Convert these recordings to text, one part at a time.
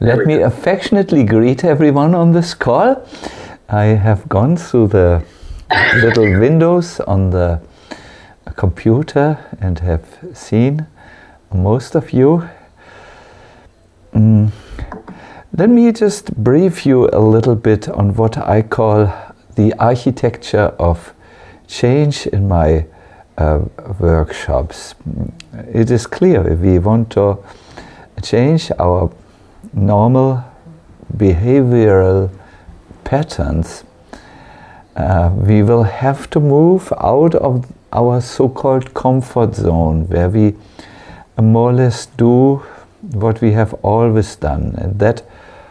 Let me affectionately greet everyone on this call. I have gone through the little windows on the computer and have seen most of you. Let me just brief you a little bit on what I call the architecture of change in my workshops. It is clear if we want to change our normal behavioral patterns, we will have to move out of our so-called comfort zone, where we more or less do what we have always done, and that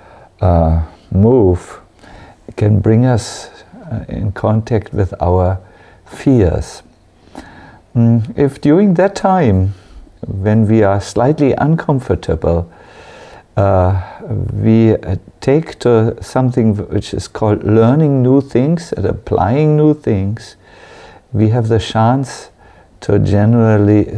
move can bring us in contact with our fears. If during that time, when we are slightly uncomfortable, we take to something which is called learning new things and applying new things, we have the chance to genuinely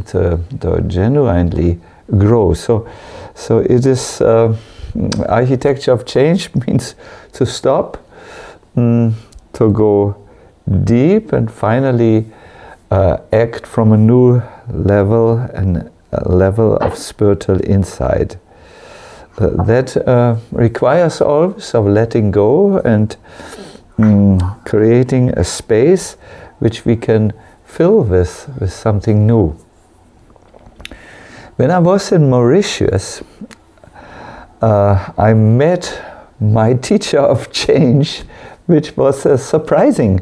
grow. So it is architecture of change means to stop, to go deep, and finally act from a new level, and a level of spiritual insight. That requires always of letting go and creating a space which we can fill with something new. When I was in Mauritius, I met my teacher of change, which was a surprising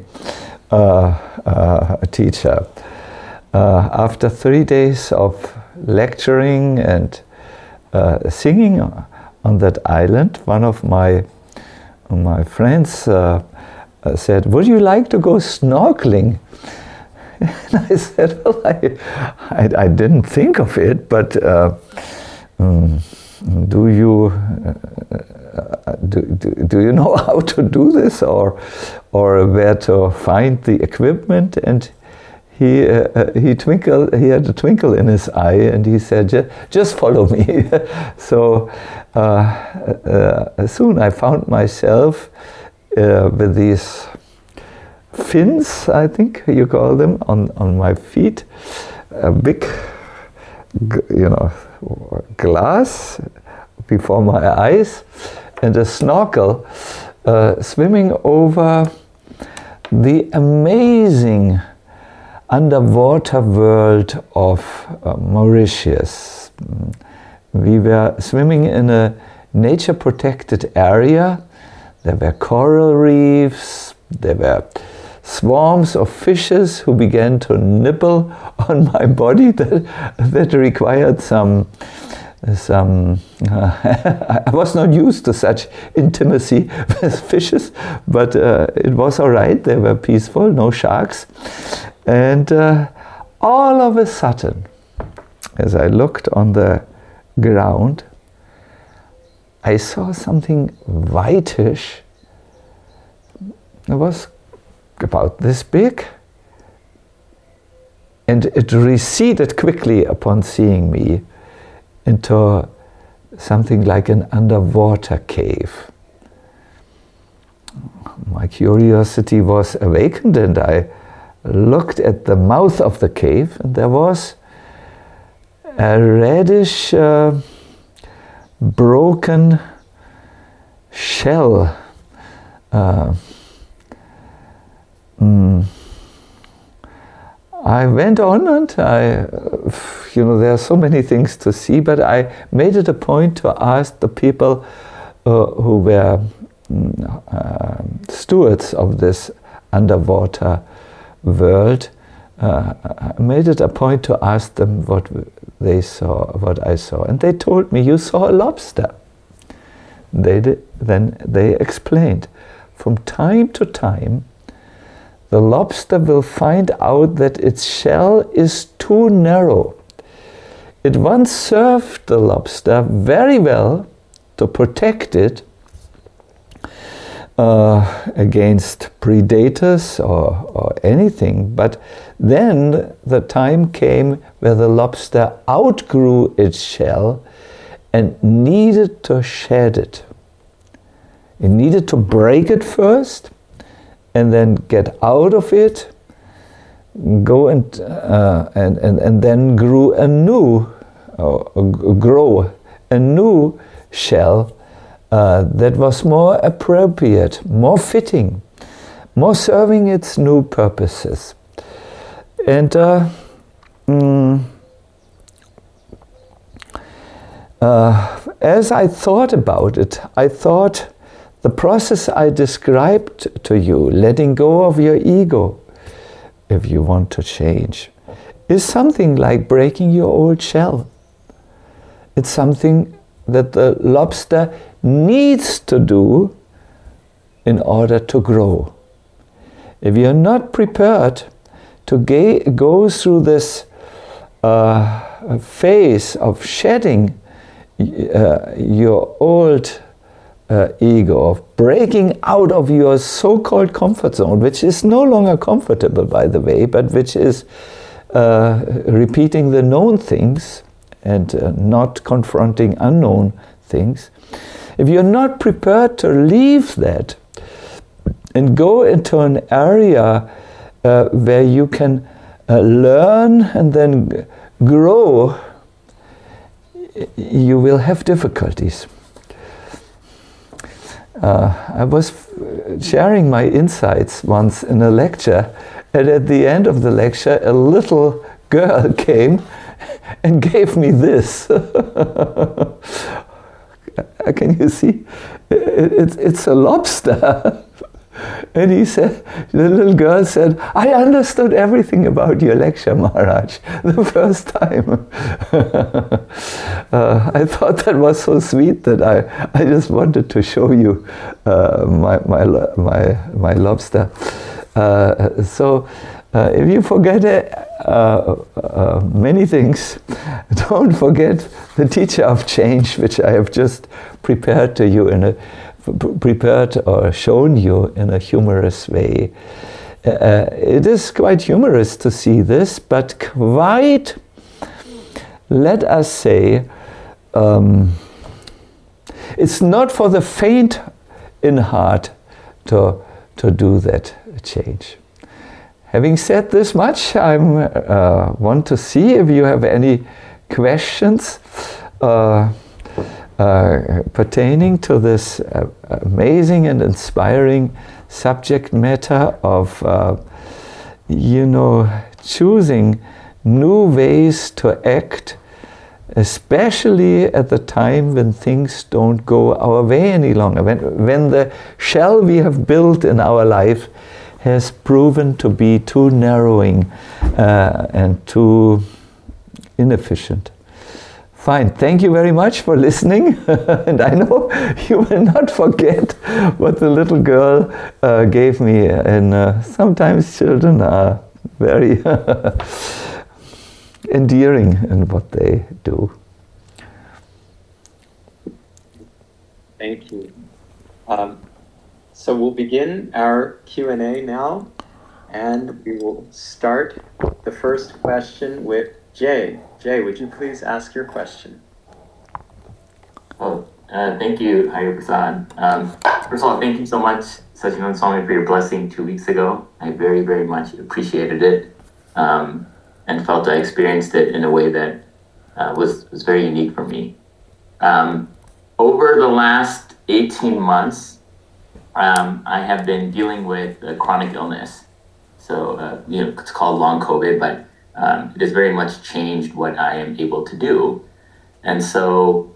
teacher. After 3 days of lecturing and singing on that island, one of my friends said, "Would you like to go snorkeling?" And I said, "Well, I didn't think of it, but do you know how to do this, or where to find the equipment?" And he had a twinkle in his eye, and he said, "Just follow me." So soon I found myself with these fins, I think you call them, on my feet, a big, glass before my eyes, and a snorkel, swimming over the amazing underwater world of Mauritius. We were swimming in a nature-protected area. There were coral reefs, there were swarms of fishes who began to nibble on my body that required some I was not used to such intimacy with fishes, but it was all right. They were peaceful, no sharks. And all of a sudden, as I looked on the ground, I saw something whitish. It was about this big, and it receded quickly upon seeing me into something like an underwater cave. My curiosity was awakened, and I looked at the mouth of the cave, and there was a reddish broken shell. I went on, and there are so many things to see, but I made it a point to ask the people who were stewards of this underwater world. I made it a point to ask them what they saw, what I saw, and they told me, "You saw a lobster." Then they explained, from time to time, the lobster will find out that its shell is too narrow. It once served the lobster very well to protect it against predators or anything, but then the time came where the lobster outgrew its shell and needed to shed it. It needed to break it first, and then get out of it, go and then grow a new shell that was more appropriate, more fitting, more serving its new purposes. And as I thought about it, I thought the process I described to you, letting go of your ego, if you want to change, is something like breaking your old shell. It's something that the lobster needs to do in order to grow. If you're not prepared to go through this phase of shedding your old ego, of breaking out of your so-called comfort zone, which is no longer comfortable, by the way, but which is repeating the known things and not confronting unknown things. If you're not prepared to leave that and go into an area where you can learn and then grow, you will have difficulties. I was sharing my insights once in a lecture, and at the end of the lecture, a little girl came and gave me this. Can you see? It's a lobster. And he said, the little girl said, I understood everything about your lecture, Maharaj, the first time. I thought that was so sweet that I just wanted to show you my lobster. So if you forget many things, don't forget the teacher of change, which I have just prepared to you prepared or shown you in a humorous way. It is quite humorous to see this, but quite, let us say, it's not for the faint in heart to do that change. Having said this much, I want to see if you have any questions pertaining to this amazing and inspiring subject matter of, choosing new ways to act, especially at the time when things don't go our way any longer, when the shell we have built in our life has proven to be too narrowing and too inefficient. Fine, thank you very much for listening. And I know you will not forget what the little girl gave me. And sometimes children are very endearing in what they do. Thank you. So we'll begin our Q&A now. And we will start the first question with Jay. Jay, would you please ask your question? Thank you, Hari Prasad. First of all, thank you so much, Satchidananda Swami, for your blessing 2 weeks ago. I very, very much appreciated it and felt I experienced it in a way that was very unique for me. Over the last 18 months, I have been dealing with a chronic illness. So, it's called long COVID, but it has very much changed what I am able to do. And so,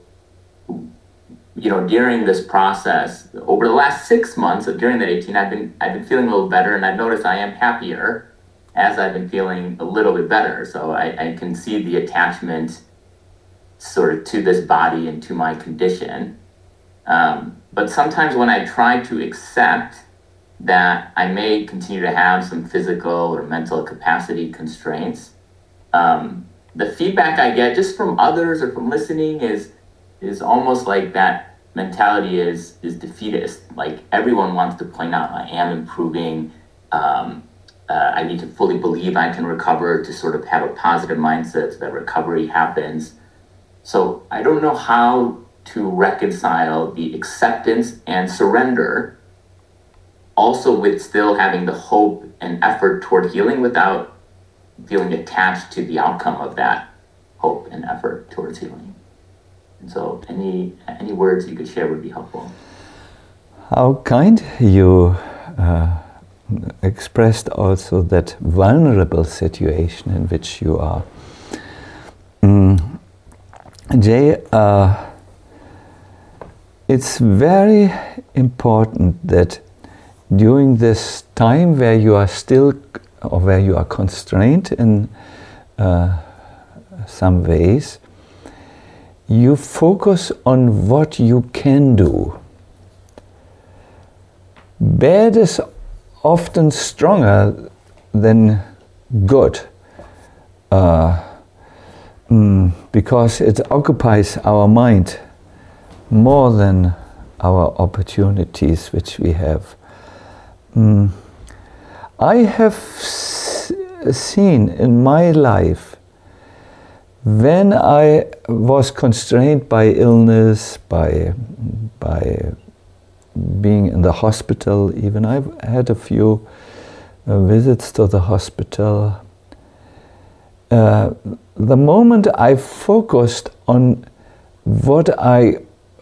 during this process, over the last 6 months, during that 18, I've been feeling a little better, and I've noticed I am happier as I've been feeling a little bit better. So I can see the attachment sort of to this body and to my condition. But sometimes when I try to accept that I may continue to have some physical or mental capacity constraints, the feedback I get just from others or from listening is almost like that mentality is defeatist. Like everyone wants to point out I am improving. I need to fully believe I can recover, to sort of have a positive mindset so that recovery happens. So I don't know how to reconcile the acceptance and surrender also with still having the hope and effort toward healing without feeling attached to the outcome of that hope and effort towards healing. And so any words you could share would be helpful. How kind you expressed also that vulnerable situation in which you are. Jay, it's very important that during this time where you are still, or where you are constrained in some ways, you focus on what you can do. Bad is often stronger than good because it occupies our mind more than our opportunities which we have. I have seen in my life when I was constrained by illness, by being in the hospital, even I've had a few visits to the hospital. The moment I focused on what I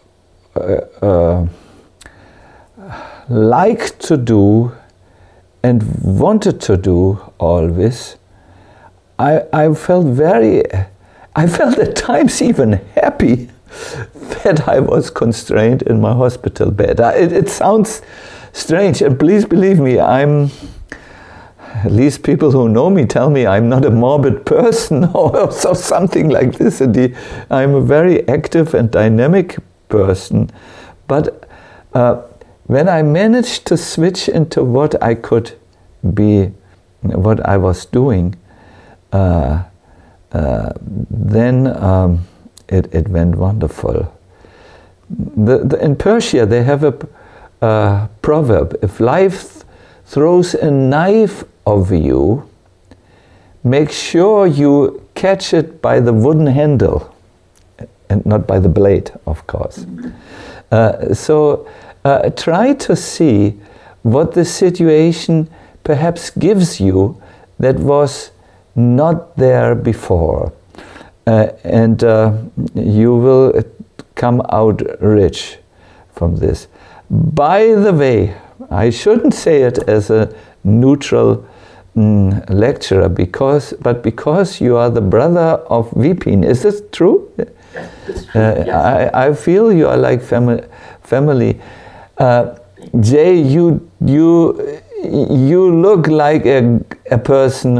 liked to do and wanted to do always, I felt at times even happy that I was constrained in my hospital bed. It sounds strange, and please believe me, at least people who know me tell me I'm not a morbid person or something like this. I'm a very active and dynamic person. But when I managed to switch into what I could be, what I was doing, then it went wonderful. In Persia, they have a proverb: if life throws a knife over you, make sure you catch it by the wooden handle, and not by the blade, of course. So try to see what the situation perhaps gives you that was not there before. And you will come out rich from this. By the way, I shouldn't say it as a neutral lecturer, but because you are the brother of Vipin. Is this true? Yes, it's true. Yes. I feel you are like family. Jay, you look like a person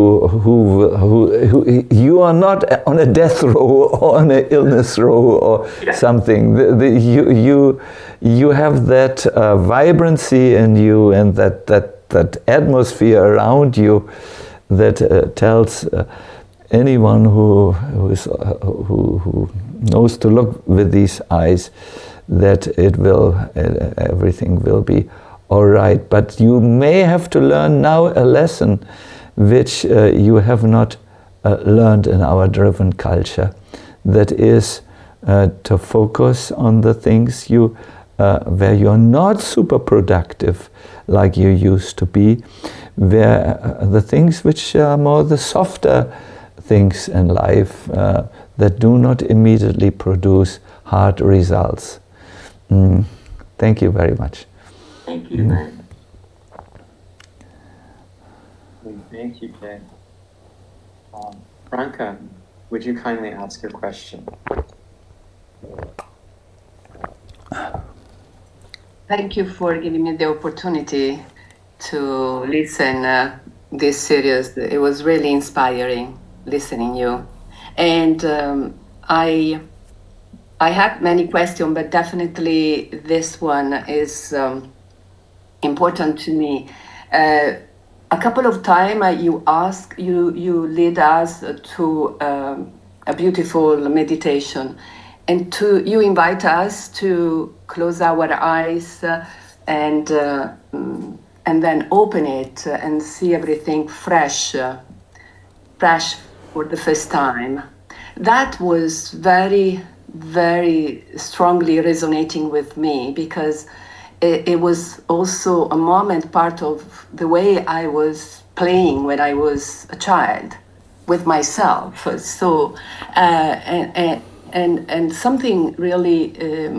who you are not on a death row or on an illness row or something. You have that vibrancy in you and that atmosphere around you that tells anyone who knows to look with these eyes that everything will be all right. But you may have to learn now a lesson which you have not learned in our driven culture. That is to focus on the things where you're not super productive like you used to be, where the things which are more the softer things in life that do not immediately produce hard results. Thank you very much. Thank you. Thank you, Jay. Franca, would you kindly ask your question? Thank you for giving me the opportunity to listen this series. It was really inspiring listening you. And I have many questions, but definitely this one is important to me. A couple of times you lead us to a beautiful meditation, and you invite us to close our eyes and then open it and see everything fresh for the first time. that was very, very strongly resonating with me, because it was also a moment, part of the way I was playing when I was a child with myself. So, and something really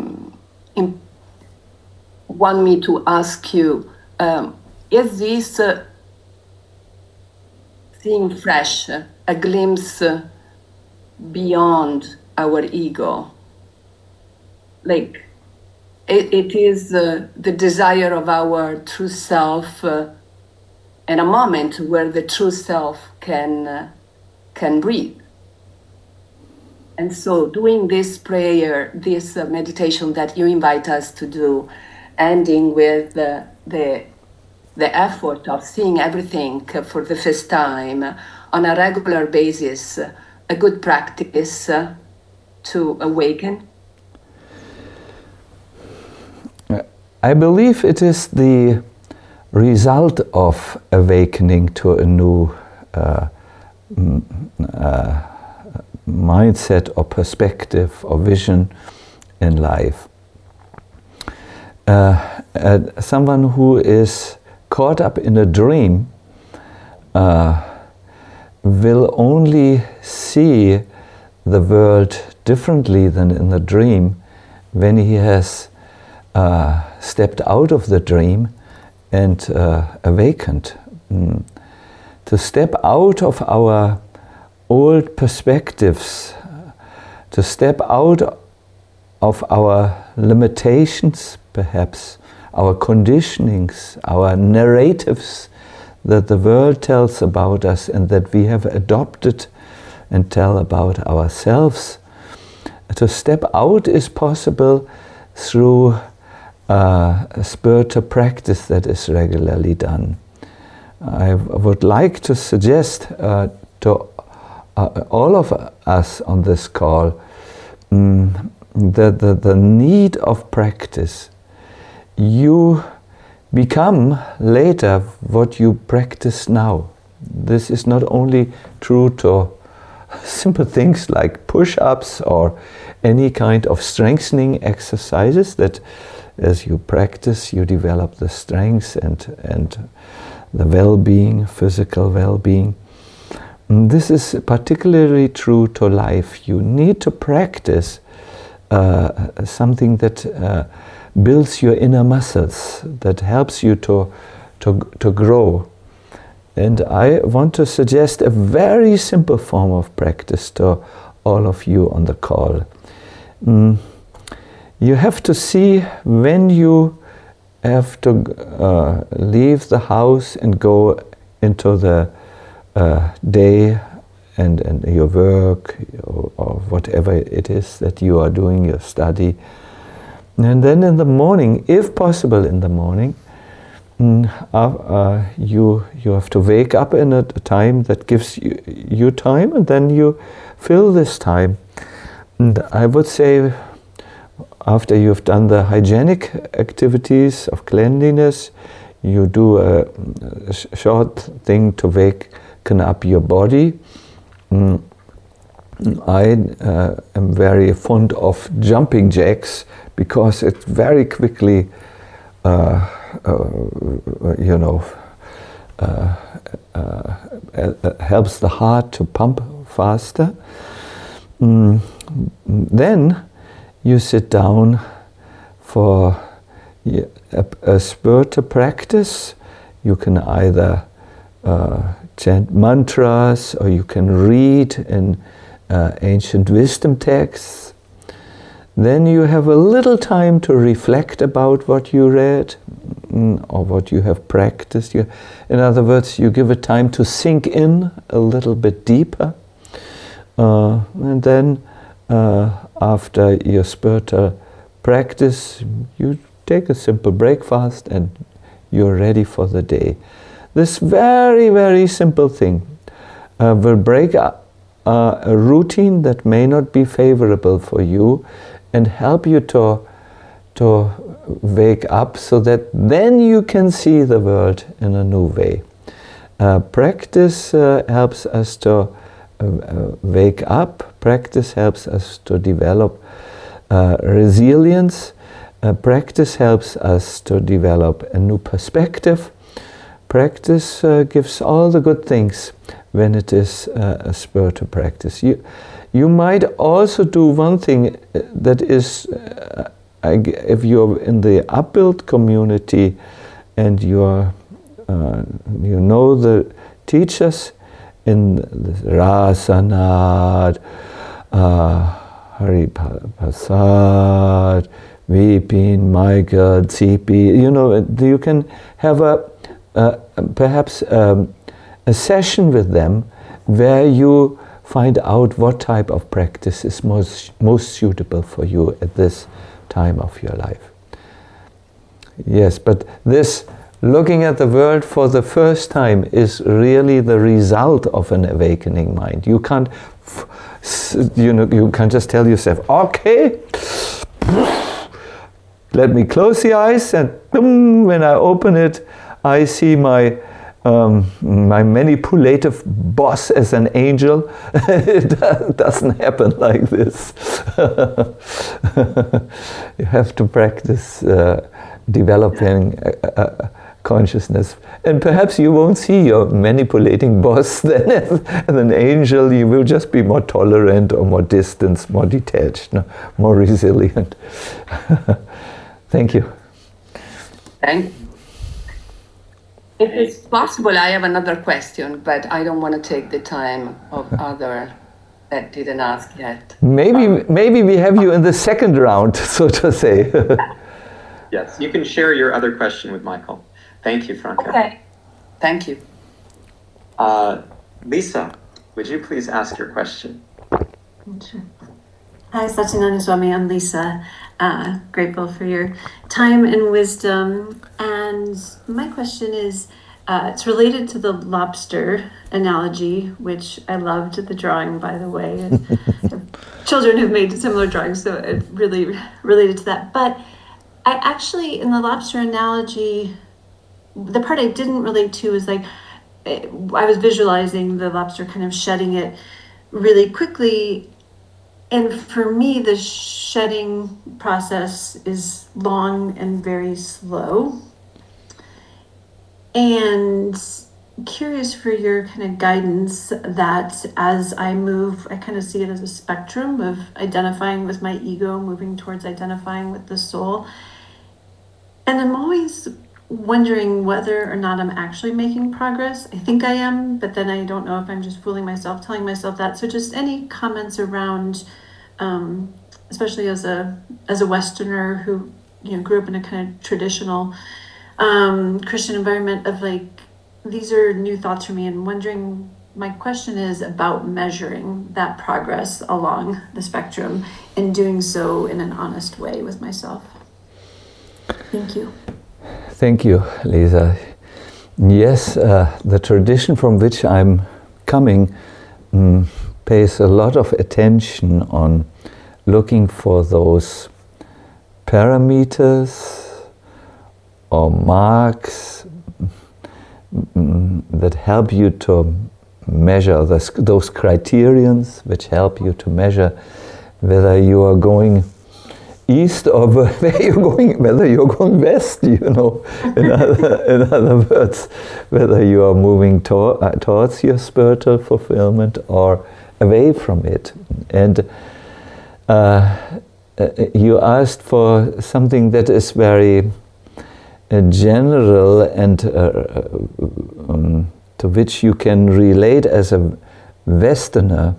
want me to ask you, is this seeing fresh, a glimpse beyond our ego? Like, it is the desire of our true self, and a moment where the true self can breathe. And so doing this prayer, this meditation that you invite us to do, ending with the effort of seeing everything for the first time on a regular basis, a good practice to awaken? I believe it is the result of awakening to a new mindset or perspective or vision in life. Someone who is caught up in a dream will only see the world differently than in the dream when he has stepped out of the dream and awakened. To step out of our old perspectives, to step out of our limitations, perhaps, our conditionings, our narratives that the world tells about us and that we have adopted and tell about ourselves. To step out is possible through a spiritual practice that is regularly done. I would like to suggest to all of us on this call the need of practice. You become later what you practice now. This is not only true to simple things like push-ups or any kind of strengthening exercises, that as you practice you develop the strength and the well-being, physical well-being. This is particularly true to life. You need to practice something that builds your inner muscles, that helps you to grow. And I want to suggest a very simple form of practice to all of you on the call. You have to see when you have to leave the house and go into the day and your work or whatever it is that you are doing, your study. And then in the morning, if possible in the morning, you have to wake up in a time that gives you time, and then you fill this time. And I would say, after you've done the hygienic activities of cleanliness, you do a short thing to waken up your body. I am very fond of jumping jacks because it very quickly helps the heart to pump faster. Then you sit down for a spiritual practice. You can either chant mantras, or you can read in ancient wisdom texts. Then you have a little time to reflect about what you read or what you have practiced. In other words, you give it time to sink in a little bit deeper. And then after your spiritual practice, you take a simple breakfast and you're ready for the day. This very, very simple thing will break up a routine that may not be favorable for you and help you to wake up so that then you can see the world in a new way. Practice helps us to wake up. Practice helps us to develop resilience. Practice helps us to develop a new perspective. Practice gives all the good things when it is a spiritual practice. You might also do one thing that is, if you're in the upbuild community and you know the teachers in the Rasanad, Haripasad, Vipin, Michael, Tsipi, you can have perhaps a session with them where you find out what type of practice is most suitable for you at this time of your life. Yes, but this looking at the world for the first time is really the result of an awakening mind. You can't, you can't just tell yourself, okay, let me close the eyes, and when I open it, I see my manipulative boss as an angel. It doesn't happen like this. You have to practice developing consciousness. And perhaps you won't see your manipulating boss then as an angel. You will just be more tolerant or more distant, more detached, more resilient. Thank you. Thank you. If it's possible, I have another question, but I don't want to take the time of other that didn't ask yet. Maybe we have you in the second round, so to say. Yes, you can share your other question with Michael. Thank you, Franca. Okay. Thank you. Lisa, would you please ask your question? Sure. Hi, Satyananda Swami. I'm Lisa. Grateful for your time and wisdom. And my question is, it's related to the lobster analogy, which I loved the drawing, by the way. And children have made similar drawings, so it really related to that. But I actually, in the lobster analogy, the part I didn't relate to is I was visualizing the lobster kind of shedding it really quickly. And for me, the shedding process is long and very slow. And curious for your kind of guidance that as I move, I kind of see it as a spectrum of identifying with my ego, moving towards identifying with the soul. And I'm always wondering whether or not I'm actually making progress. I think I am, but then I don't know if I'm just fooling myself, telling myself that. So just any comments around, especially as a Westerner who grew up in a kind of traditional Christian environment, of like, these are new thoughts for me, and wondering, my question is about measuring that progress along the spectrum and doing so in an honest way with myself. Thank you. Thank you, Lisa. Yes, the tradition from which I'm coming pays a lot of attention on looking for those parameters or marks that help you to measure those criterions which help you to measure whether you are going east or whether you're going west, in other words, whether you are moving towards your spiritual fulfillment or away from it. And you asked for something that is very general and to which you can relate as a Westerner.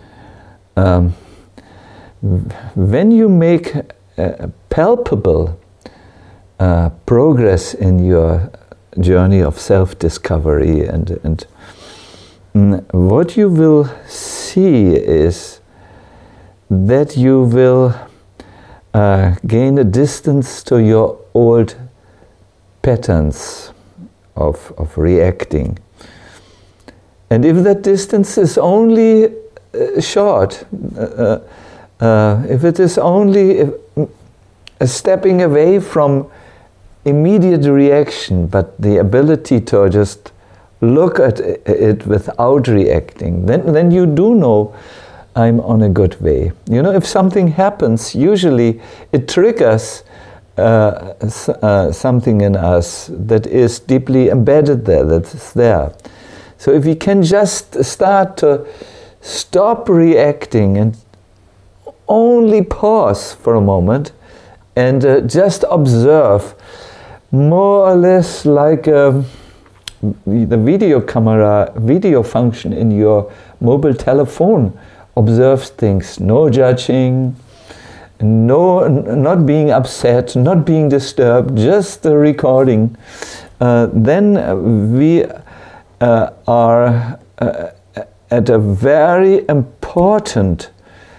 When you make palpable progress in your journey of self-discovery, and what you will see is that you will gain a distance to your old patterns of reacting. And if that distance is only short, if it is only a stepping away from immediate reaction, but the ability to just look at it without reacting, then you do know I'm on a good way. You know, if something happens, usually it triggers something in us that is deeply embedded there, that's there. So if we can just start to stop reacting and only pause for a moment and just observe, more or less like the video function in your mobile telephone observes things, no judging, not being upset, not being disturbed, just the recording, then we are at a very important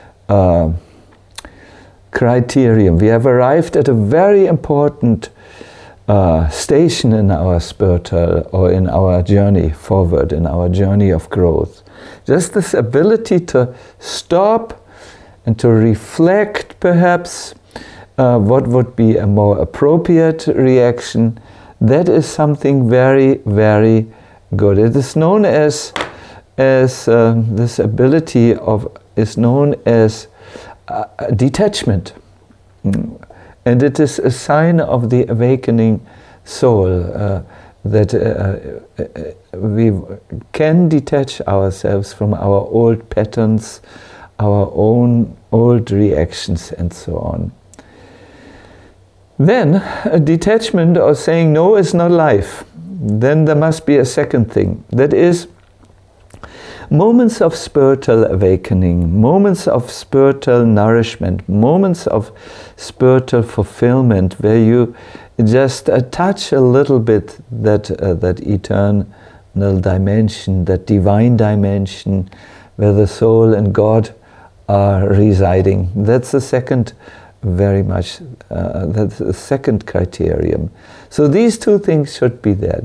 criterion. We have arrived at a very important station in our spiritual or in our journey forward, in our journey of growth. Just this ability to stop and to reflect perhaps what would be a more appropriate reaction, that is something very, very good. It is known as this ability is known as detachment. And it is a sign of the awakening soul that we can detach ourselves from our old patterns, our own old reactions, and so on. Then, a detachment or saying no is not life. Then there must be a second thing. That is, moments of spiritual awakening, moments of spiritual nourishment, moments of spiritual fulfillment where you just touch a little bit that eternal dimension, that divine dimension where the soul and God are residing. That's the second, very much, that's the second criterion. So these two things should be there.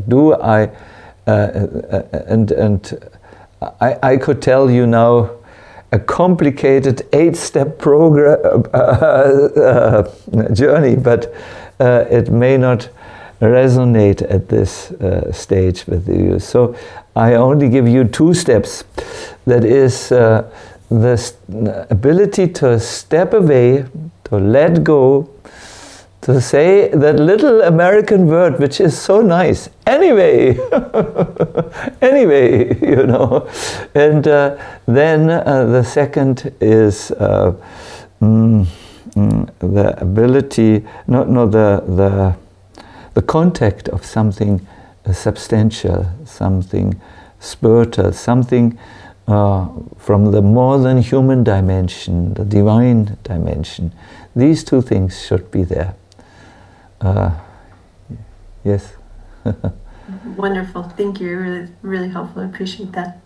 I could tell you now a complicated 8-step program journey, but it may not resonate at this stage with you. So I only give you 2 steps. That is this ability to step away, to let go, to say that little American word which is so nice, anyway, anyway, you know. And then the second is the ability, the contact of something substantial, something spiritual, something from the more than human dimension, the divine dimension. These 2 things should be there. Yes. Wonderful. Thank you. Really, really helpful. I appreciate that.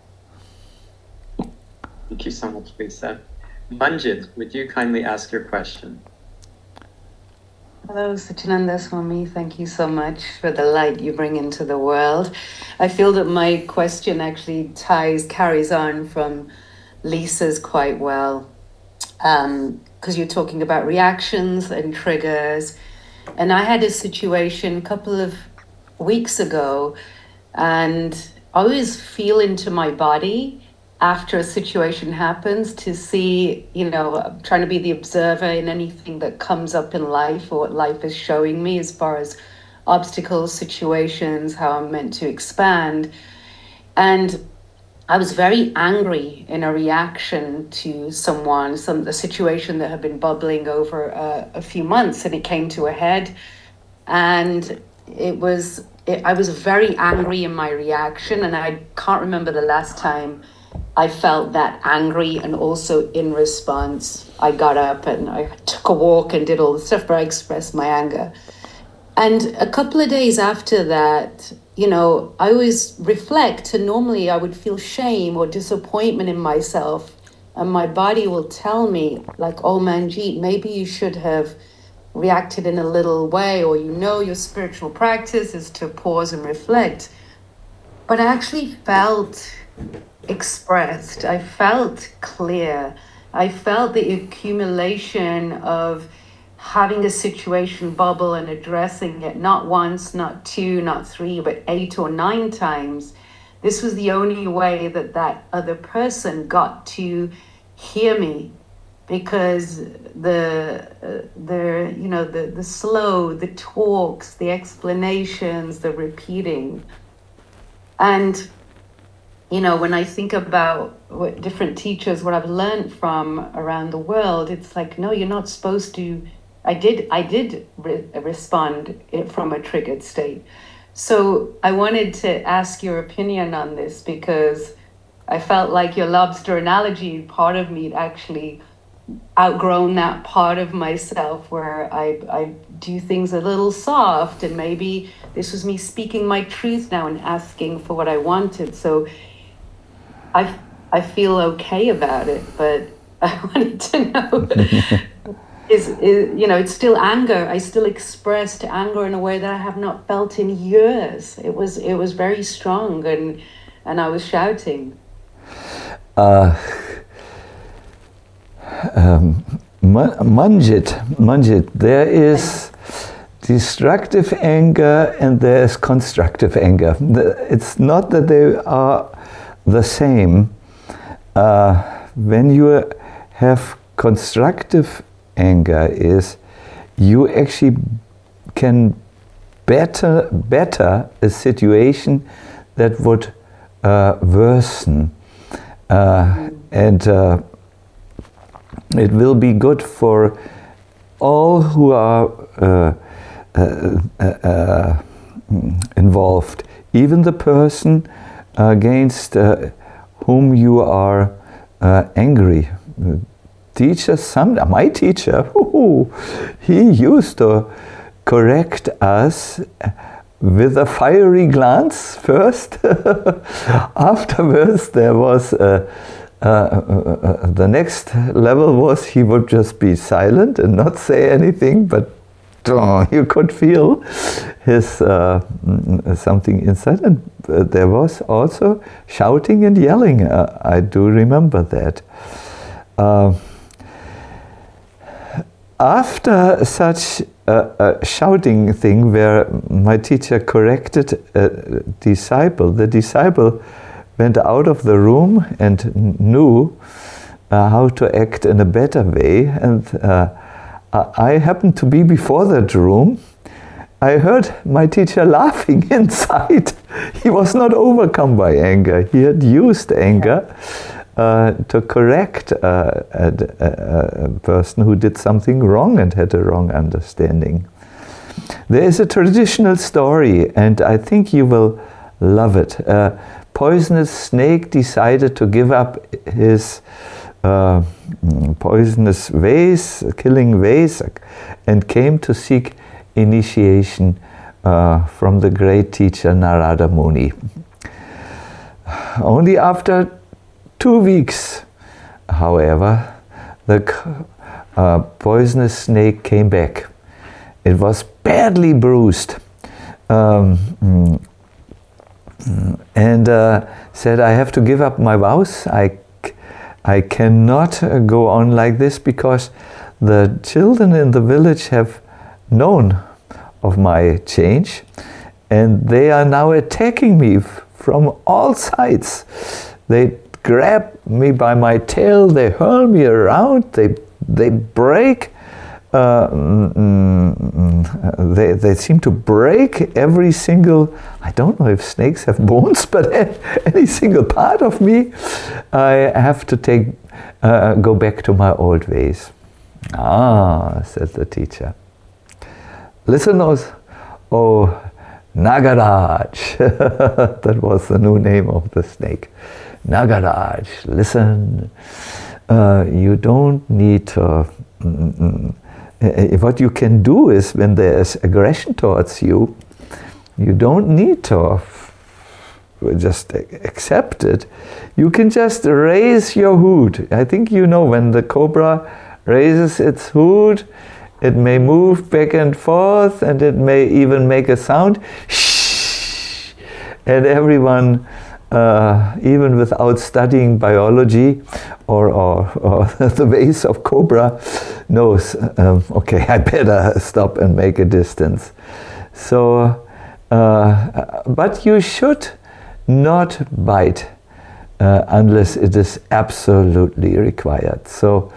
Thank you so much, Lisa. Manjit, would you kindly ask your question? Hello, Satyananda Swami. Thank you so much for the light you bring into the world. I feel that my question actually carries on from Lisa's quite well, because you're talking about reactions and triggers. And I had a situation a couple of weeks ago, and I always feel into my body after a situation happens to see, I'm trying to be the observer in anything that comes up in life or what life is showing me as far as obstacles, situations, how I'm meant to expand. And I was very angry in a reaction to a situation that had been bubbling over a few months, and it came to a head. And I was very angry in my reaction, and I can't remember the last time I felt that angry. And also in response, I got up and I took a walk and did all the stuff where I expressed my anger. And a couple of days after that, I always reflect, and normally I would feel shame or disappointment in myself. And my body will tell me, like, oh, Manjit, maybe you should have reacted in a little way, or your spiritual practice is to pause and reflect. But I actually felt expressed. I felt clear. I felt the accumulation of having a situation bubble and addressing it, not once, not 2, not 3, but 8 or 9 times. this was the only way that that other person got to hear me, because the slow, the talks, the explanations, the repeating. And, when I think about what different teachers, what I've learned from around the world, it's like, no, you're not supposed to. I did respond from a triggered state. So I wanted to ask your opinion on this, because I felt like your lobster analogy, part of me actually outgrown that part of myself where I do things a little soft, and maybe this was me speaking my truth now and asking for what I wanted. So I feel okay about it, but I wanted to know is it's still anger. I still expressed anger in a way that I have not felt in years. It was very strong, and I was shouting. Manjit, there is destructive anger and there is constructive anger. It's not that they are the same. When you have constructive anger, is you actually can better a situation that would worsen, and it will be good for all who are involved, even the person against whom you are angry. My teacher, he used to correct us with a fiery glance first. Afterwards, there was the next level was he would just be silent and not say anything, but you could feel his something inside. And there was also shouting and yelling. I do remember that. After such a shouting thing where my teacher corrected a disciple, the disciple went out of the room and knew how to act in a better way. And I happened to be before that room. I heard my teacher laughing inside. He was not overcome by anger. He had used anger to correct a person who did something wrong and had a wrong understanding. There is a traditional story, and I think you will love it. A poisonous snake decided to give up his poisonous ways, killing ways, and came to seek initiation from the great teacher Narada Muni. Only after 2 weeks, however, the poisonous snake came back. It was badly bruised, and said, I have to give up my vows. I cannot go on like this, because the children in the village have known of my change, and they are now attacking me from all sides. They grab me by my tail, they hurl me around, they break, they seem to break every single, I don't know if snakes have bones, but any single part of me. I have to go back to my old ways. Ah, said the teacher. Listen, oh Nagaraj. That was the new name of the snake. Nagaraj, listen. You don't need to. What you can do is, when there's aggression towards you, you don't need to just accept it. You can just raise your hood. I think you know, when the cobra raises its hood, it may move back and forth, and it may even make a sound. Shh! And everyone, even without studying biology or the ways of cobra, knows, okay, I better stop and make a distance. So, but you should not bite unless it is absolutely required. So,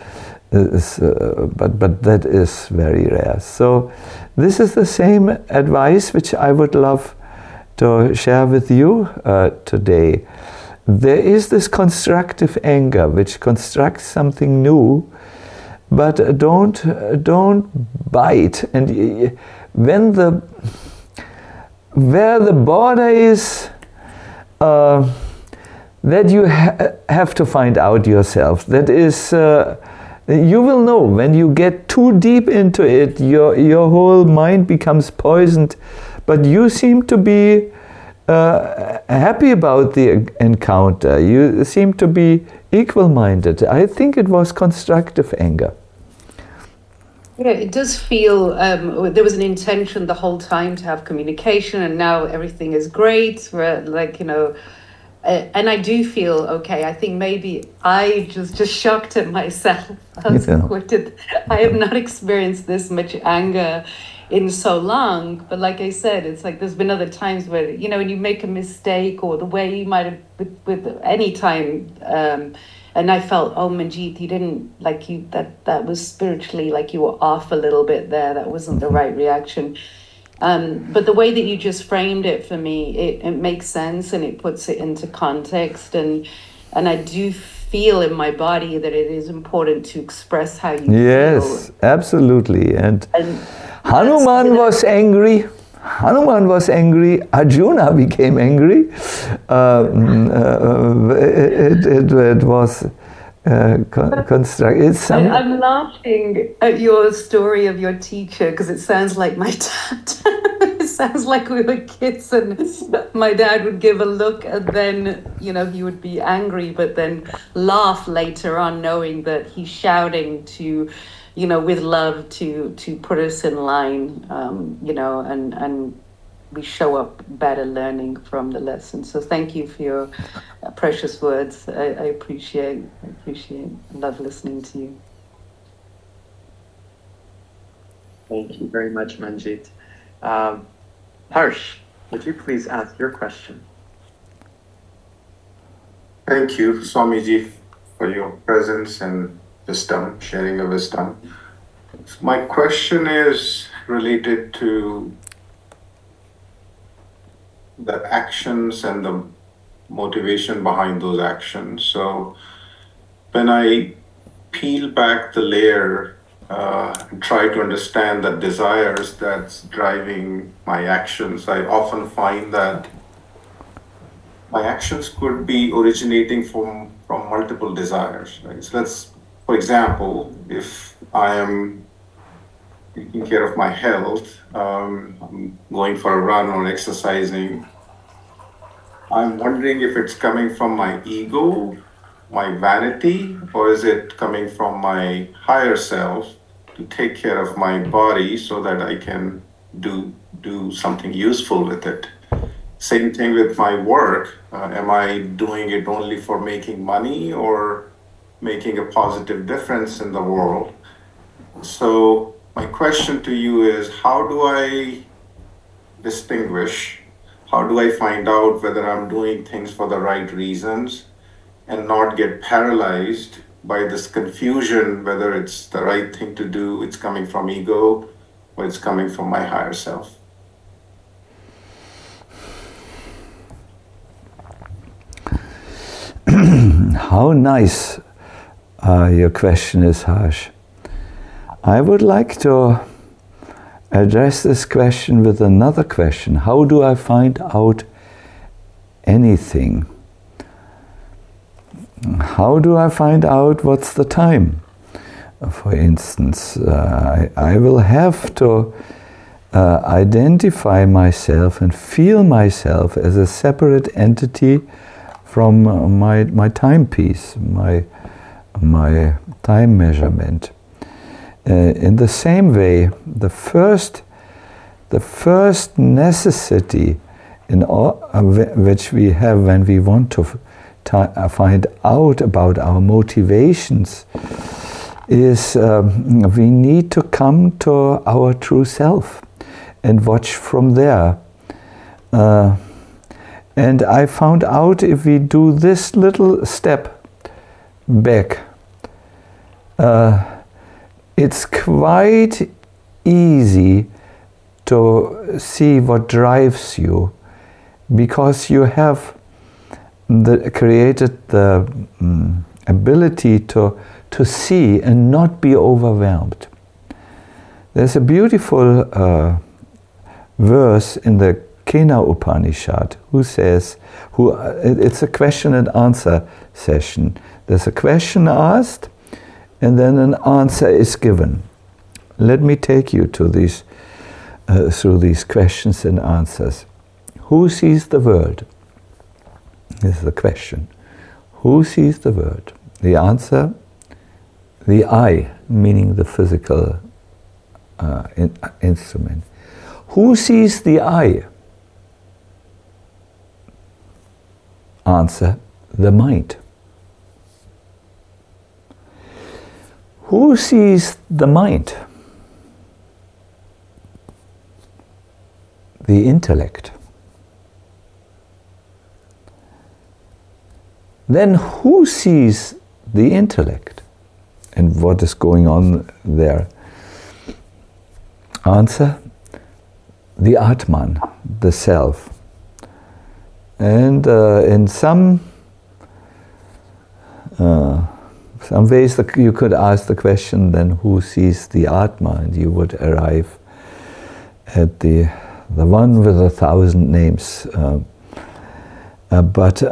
but that is very rare. So this is the same advice which I would love to share with you today. There is this constructive anger which constructs something new, but don't bite. And when where the border is, that you have to find out yourself. That is, you will know when you get too deep into it. Your whole mind becomes poisoned. But you seem to be happy about the encounter. You seem to be equal-minded. I think it was constructive anger. Yeah, it does feel there was an intention the whole time to have communication, and now everything is great. Like, you know, and I do feel okay. I think maybe I just shocked at myself. I have not experienced this much anger in so long. But like I said, it's like there's been other times where, you know, when you make a mistake, or the way you might have with any time. And I felt, oh, Manjeet, you didn't, like, you, that was spiritually, like, you were off a little bit there. That wasn't the right reaction. But the way that you just framed it for me, it makes sense, and it puts it into context. And I do feel in my body that it is important to express how you feel. Yes, absolutely. And Hanuman was angry. Hanuman was angry. Arjuna became angry. It was constructed. I'm laughing at your story of your teacher, because it sounds like my dad. It sounds like we were kids, and my dad would give a look, and then, you know, he would be angry, but then laugh later on, knowing that he's shouting to, you know, with love to put us in line, you know, and we show up better learning from the lesson. So thank you for your precious words. I appreciate, love listening to you. Thank you very much, Manjeet. Harsh, would you please ask your question? Thank you, Swamiji, for your presence and wisdom, sharing of wisdom. My question is related to the actions and the motivation behind those actions. So when I peel back the layer and try to understand the desires that's driving my actions, I often find that my actions could be originating from multiple desires. Right? So for example, if I am taking care of my health, I'm going for a run or exercising, I'm wondering if it's coming from my ego, my vanity, or is it coming from my higher self to take care of my body so that I can do something useful with it. Same thing with my work. Am I doing it only for making money or making a positive difference in the world? So my question to you is, how do I distinguish? How do I find out whether I'm doing things for the right reasons and not get paralyzed by this confusion, whether it's the right thing to do, it's coming from ego, or it's coming from my higher self? How nice your question is, Harsh. I would like to address this question with another question. How do I find out anything? How do I find out what's the time? For instance, I will have to identify myself and feel myself as a separate entity from my timepiece, my time measurement. In the same way, the first necessity in all, which we have when we want to find out about our motivations is we need to come to our true self and watch from there. And I found out if we do this little step back, it's quite easy to see what drives you, because you have created the ability to see and not be overwhelmed. There's a beautiful verse in the Kena Upanishad who says, it's a question and answer session. There's a question asked and then an answer is given. Let me take you to these through these questions and answers. Who sees the world? This is the question. Who sees the world? The answer, the eye, meaning the physical instrument. Who sees the eye? Answer, the mind. Who sees the mind? The intellect. Then who sees the intellect and what is going on there? Answer, the Atman, the self. And in some ways you could ask the question, then who sees the Atma? And you would arrive at the one with 1,000 names. But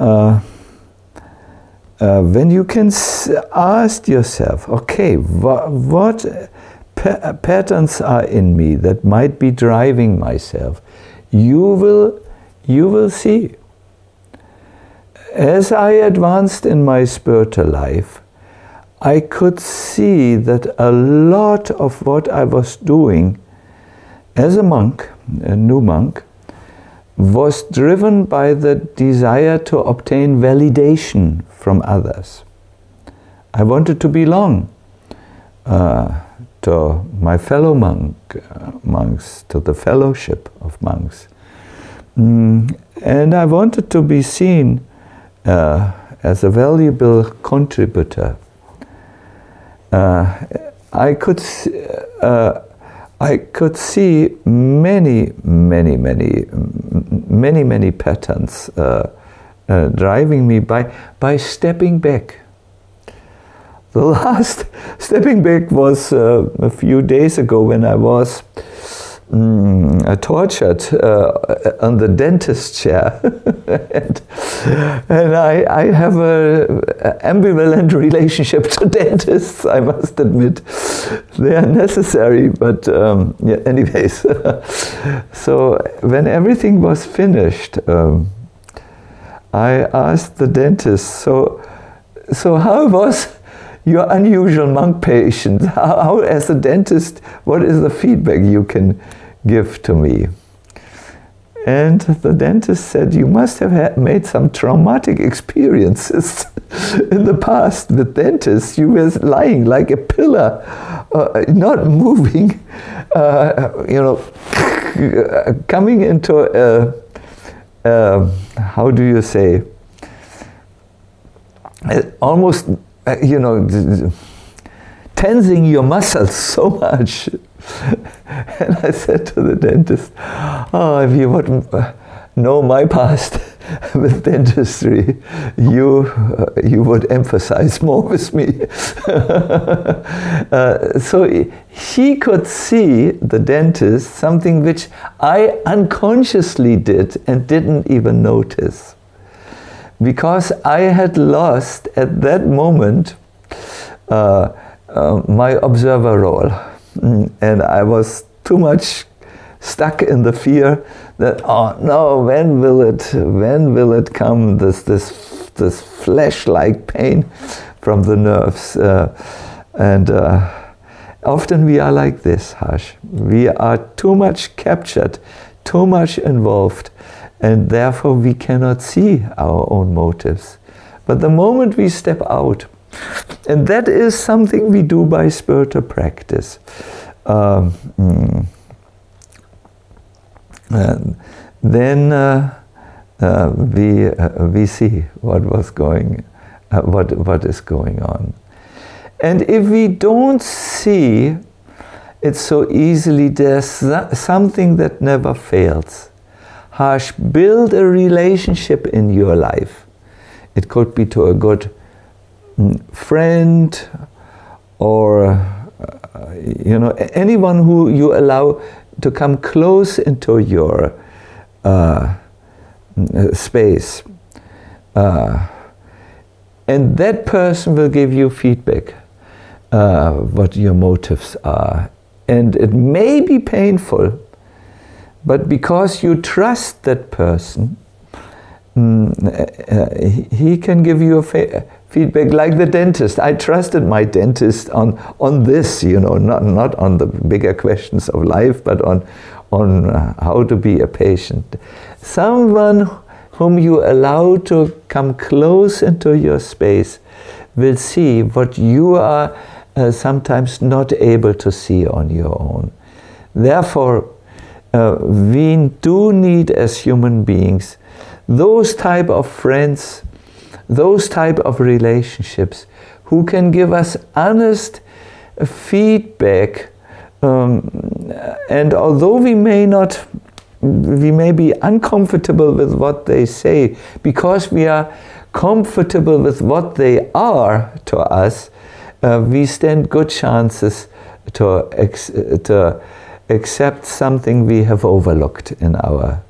when you can ask yourself, okay, what patterns are in me that might be driving myself, you will see. As I advanced in my spiritual life, I could see that a lot of what I was doing as a monk, a new monk, was driven by the desire to obtain validation from others. I wanted to belong to my fellow monks, to the fellowship of monks. And I wanted to be seen as a valuable contributor. I could see many patterns driving me by stepping back. The last stepping back was a few days ago when I was tortured on the dentist chair. and I have an ambivalent relationship to dentists, I must admit. They are necessary, but anyways. So when everything was finished, I asked the dentist, so how was your unusual monk patient? How, as a dentist, what is the feedback you can give to me? And the dentist said, you must have made some traumatic experiences in the past with dentists. You were lying like a pillar, not moving, coming into how do you say, almost, tensing your muscles so much. And I said to the dentist, if you would know my past with dentistry, you would emphasize more with me. So he could see, the dentist, something which I unconsciously did and didn't even notice. Because I had lost at that moment my observer role. And I was too much stuck in the fear that, oh no, when will it come, this flesh-like pain from the nerves. And often we are like this, Harsh. We are too much captured, too much involved, and therefore we cannot see our own motives. But the moment we step out, and that is something we do by spiritual practice, then we see what is going on. And if we don't see it so easily, there's something that never fails. Harsh, build a relationship in your life. It could be to a good friend, or anyone who you allow to come close into your space, and that person will give you feedback what your motives are, and it may be painful, but because you trust that person, he can give you a feedback, like the dentist. I trusted my dentist on this, not on the bigger questions of life, but on how to be a patient. Someone whom you allow to come close into your space will see what you are sometimes not able to see on your own. Therefore, we do need, as human beings, those type of friends, those type of relationships who can give us honest feedback, and although we may be uncomfortable with what they say, because we are comfortable with what they are to us, we stand good chances to accept something we have overlooked in our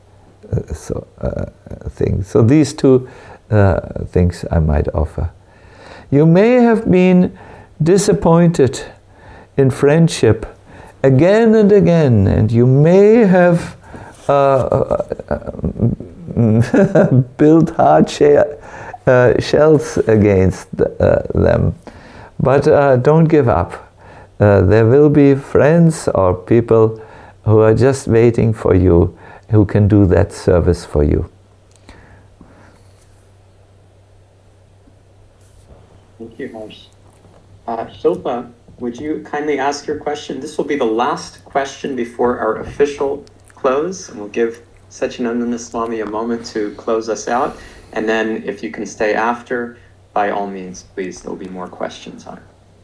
thing. So these two things I might offer. You may have been disappointed in friendship again and again, and you may have built hard shells against them. But don't give up. There will be friends or people who are just waiting for you, who can do that service for you. Thank you, Harsh. Shilpa, would you kindly ask your question? This will be the last question before our official close, and we'll give Satchidananda Swami a moment to close us out. And then if you can stay after, by all means, please, there'll be more questions on it.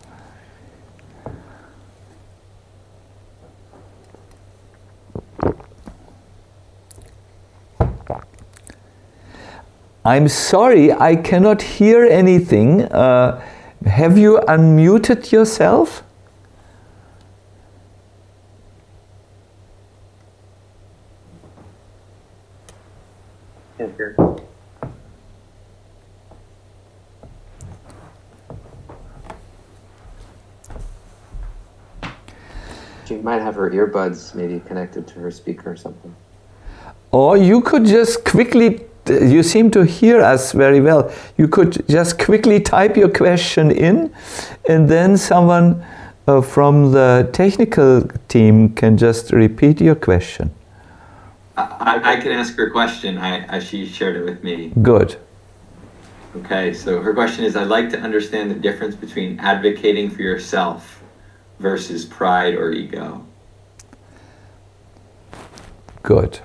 I'm sorry, I cannot hear anything. Have you unmuted yourself? Can't hear. She might have her earbuds maybe connected to her speaker or something. Or you could just quickly, you seem to hear us very well, you could just quickly type your question in, and then someone from the technical team can just repeat your question. I can ask her question. She shared it with me. Good. Okay, so her question is, I'd like to understand the difference between advocating for yourself versus pride or ego. Good.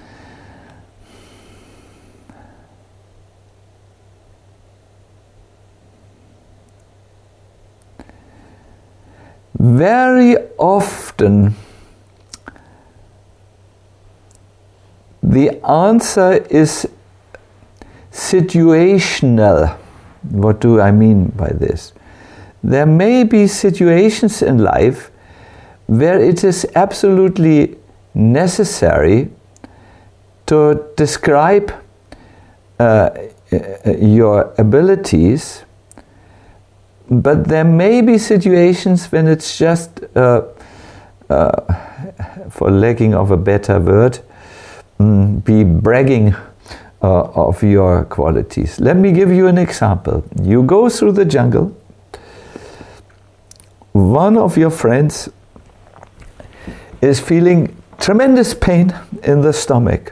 Very often, the answer is situational. What do I mean by this? There may be situations in life where it is absolutely necessary to describe your abilities, but there may be situations when it's just, for lacking of a better word, be bragging of your qualities. Let me give you an example. You go through the jungle. One of your friends is feeling tremendous pain in the stomach,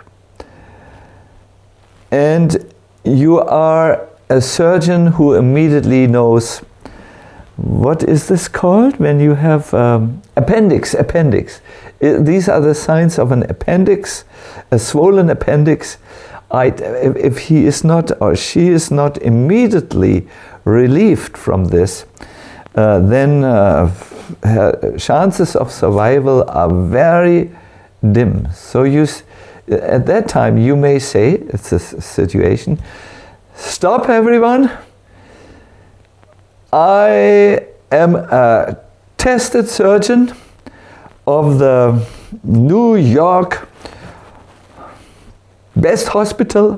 and you are a surgeon who immediately knows, what is this called when you have appendix. These are the signs of an appendix, a swollen appendix. if he is not or she is not immediately relieved from this, then her chances of survival are very dim. So at that time you may say, it's a situation, stop everyone, I am a tested surgeon of the New York best hospital.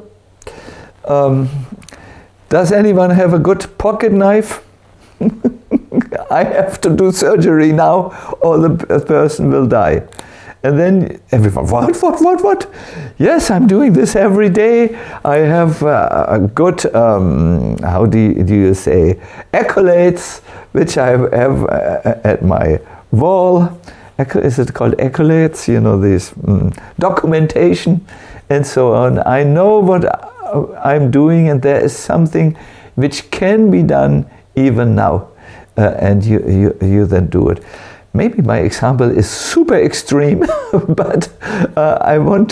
Does anyone have a good pocket knife? I have to do surgery now or the person will die. And then everyone, what? Yes, I'm doing this every day. I have a good, how do you say, accolades, which I have at my wall. Is it called accolades? You know, this documentation and so on. I know what I'm doing, and there is something which can be done even now. And you then do it. Maybe my example is super extreme, but I want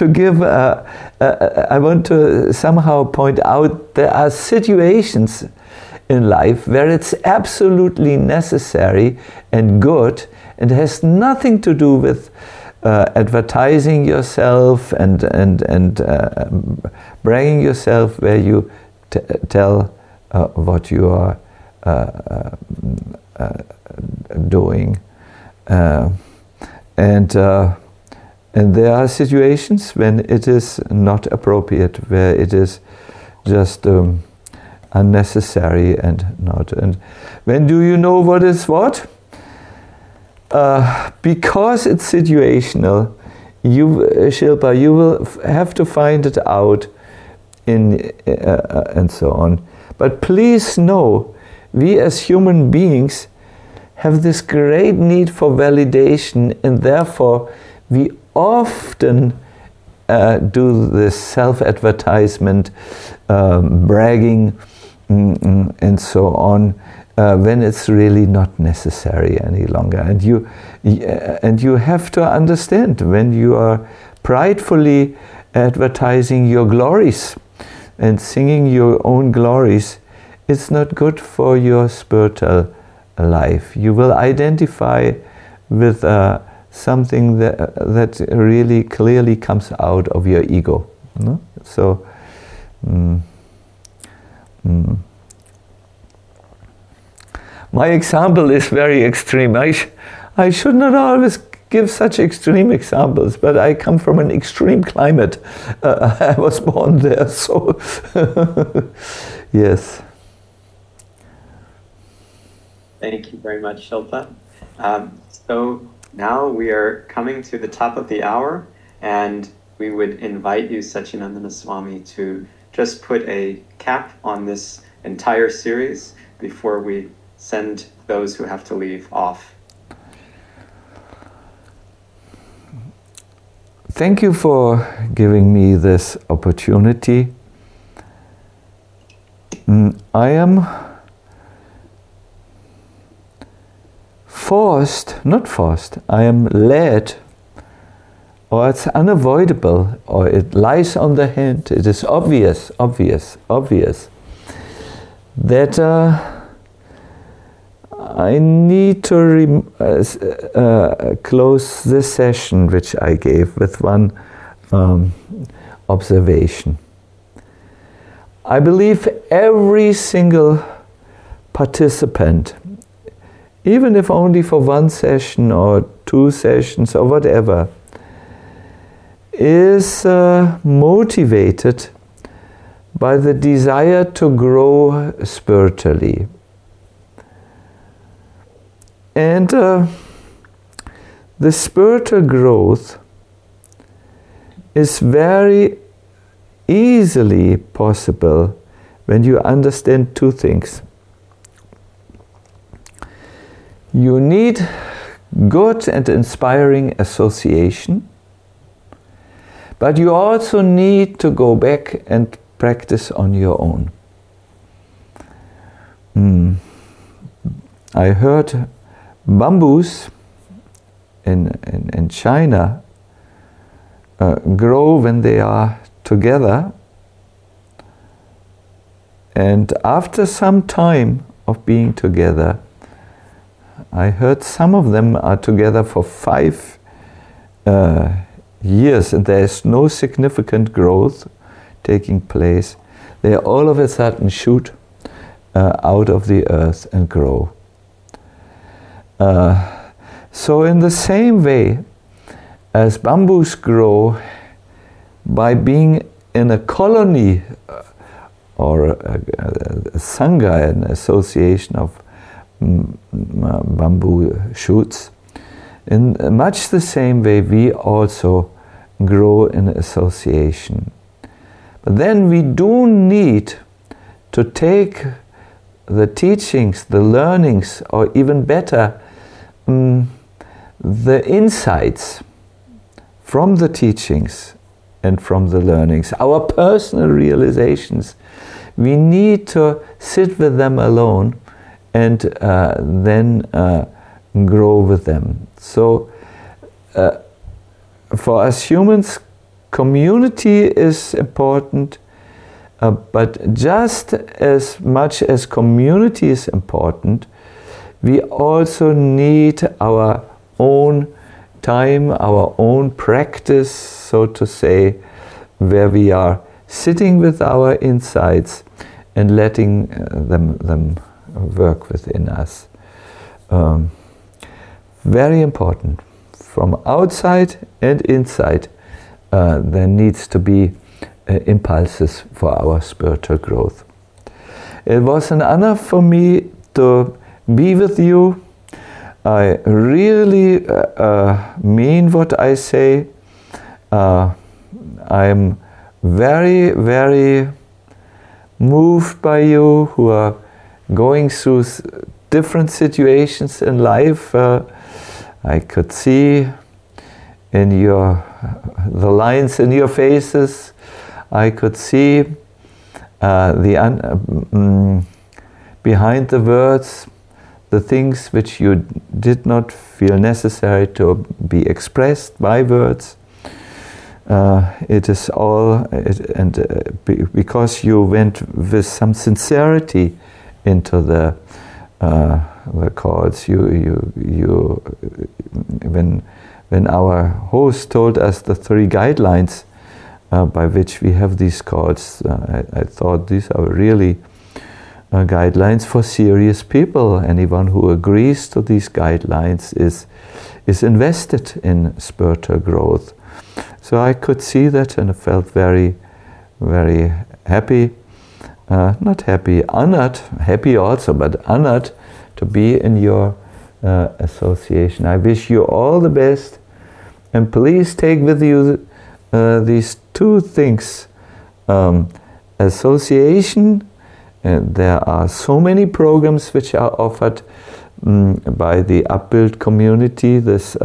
to somehow point out there are situations in life where it's absolutely necessary and good, and has nothing to do with advertising yourself and bragging yourself, where you tell what you are doing. And there are situations when it is not appropriate, where it is just unnecessary and not. And when do you know what is what? Because it's situational, Shilpa, you will have to find it out and so on. But please know, we as human beings have this great need for validation, and therefore we often do this self-advertisement, bragging, and so on, when it's really not necessary any longer. And you have to understand, when you are pridefully advertising your glories and singing your own glories, it's not good for your spiritual life. You will identify with something that really clearly comes out of your ego. No? So, my example is very extreme. I should not always give such extreme examples, but I come from an extreme climate. I was born there, so yes. Thank you very much, Shilpa. So now we are coming to the top of the hour, and we would invite you, Satchidananda Swami, to just put a cap on this entire series before we send those who have to leave off. Thank you for giving me this opportunity. I am I am led, or it's unavoidable, or it lies on the hand, it is obvious, that I need to close this session which I gave with one observation. I believe every single participant, even if only for one session or 2 sessions or whatever, is motivated by the desire to grow spiritually. And the spiritual growth is very easily possible when you understand 2 things. You need good and inspiring association, but you also need to go back and practice on your own. I heard bamboos in China grow when they are together And after some time of being together, I heard some of them are together for 5 years and there's no significant growth taking place. They all of a sudden shoot out of the earth and grow. So in the same way as bamboos grow by being in a colony or a sangha, an association of bamboo shoots, in much the same way we also grow in association. But then we do need to take the teachings, the learnings, or even better, the insights from the teachings and from the learnings, our personal realizations. We need to sit with them alone and then grow with them. So for us humans, community is important, but just as much as community is important, we also need our own time, our own practice, so to say, where we are sitting with our insights and letting them work within us. Very important. From outside and inside, there needs to be impulses for our spiritual growth. It was an honor for me to be with you. I really mean what I say. I'm very, very moved by you who are going through different situations in life. I could see in the lines in your faces. I could see behind the words, the things which you did not feel necessary to be expressed by words. It is all, because you went with some sincerity into the calls. When our host told us the 3 guidelines by which we have these calls, I thought these are really guidelines for serious people. Anyone who agrees to these guidelines is invested in spiritual growth. So I could see that and I felt very, very happy. Not happy, honored, happy also, but honored to be in your association. I wish you all the best, and please take with you these 2 things. Association, there are so many programs which are offered by the Upbuild community. This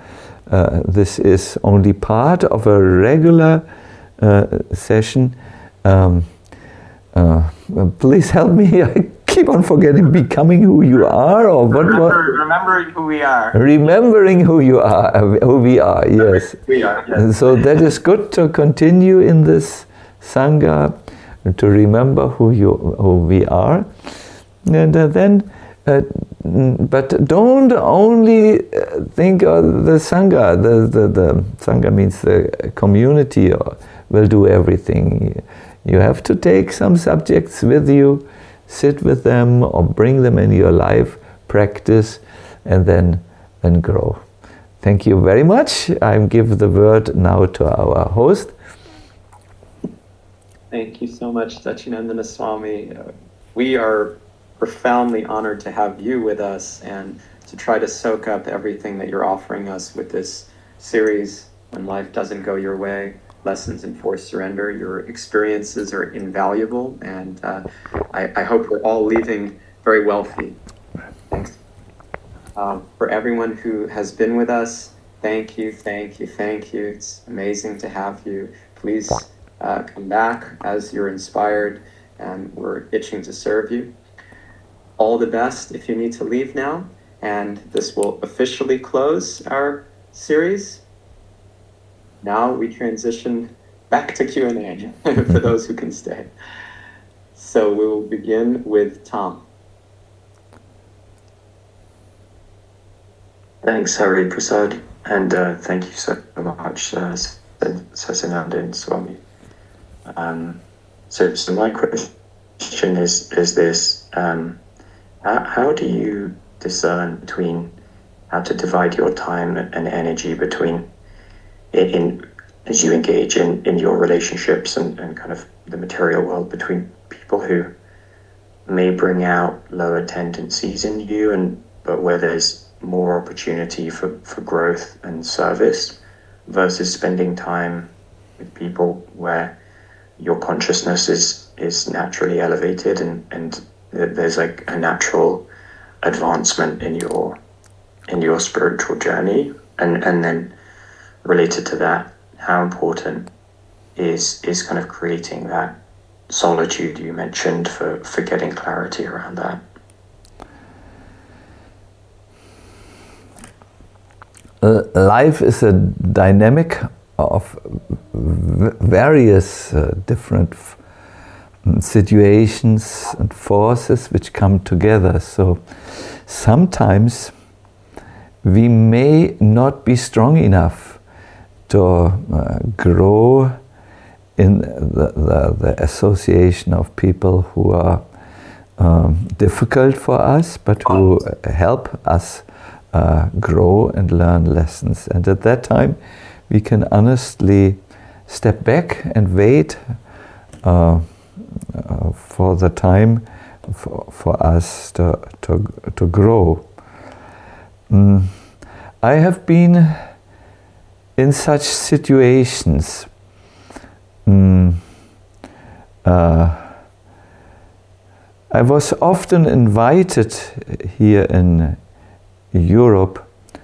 is only part of a regular session. Please help me. I keep on forgetting becoming who you are, or remembering who we are. Remembering who you are, who we are. Yes. We are. Yes. So that is good to continue in this sangha, to remember who we are, and then. But don't only think of the sangha. The sangha means the community will do everything. You have to take some subjects with you, sit with them, or bring them in your life, practice, and then grow. Thank you very much. I give the word now to our host. Thank you so much, Satchidananda Swami. We are profoundly honored to have you with us and to try to soak up everything that you're offering us with this series, When Life Doesn't Go Your Way, Lessons in Forced Surrender. Your experiences are invaluable, and I hope we're all leaving very wealthy. Thanks. For everyone who has been with us, thank you, thank you, thank you. It's amazing to have you. Please come back as you're inspired, and we're itching to serve you. All the best if you need to leave now, and this will officially close our series. Now we transition back to Q&A for those who can stay. So we will begin with Tom. Thanks, Hari Prasad, and thank you so much, Sasananda Swami. So my question is this: how do you discern between how to divide your time and energy between as you engage in your relationships and kind of the material world, between people who may bring out lower tendencies in you but where there's more opportunity for growth and service, versus spending time with people where your consciousness is naturally elevated and there's like a natural advancement in your spiritual journey, and then related to that, how important is kind of creating that solitude you mentioned for getting clarity around that? Life is a dynamic of various different situations and forces which come together. So sometimes we may not be strong enough to grow in the association of people who are difficult for us, but who help us grow and learn lessons. And at that time, we can honestly step back and wait for the time for us to grow. I have been in such situations. I was often invited here in Europe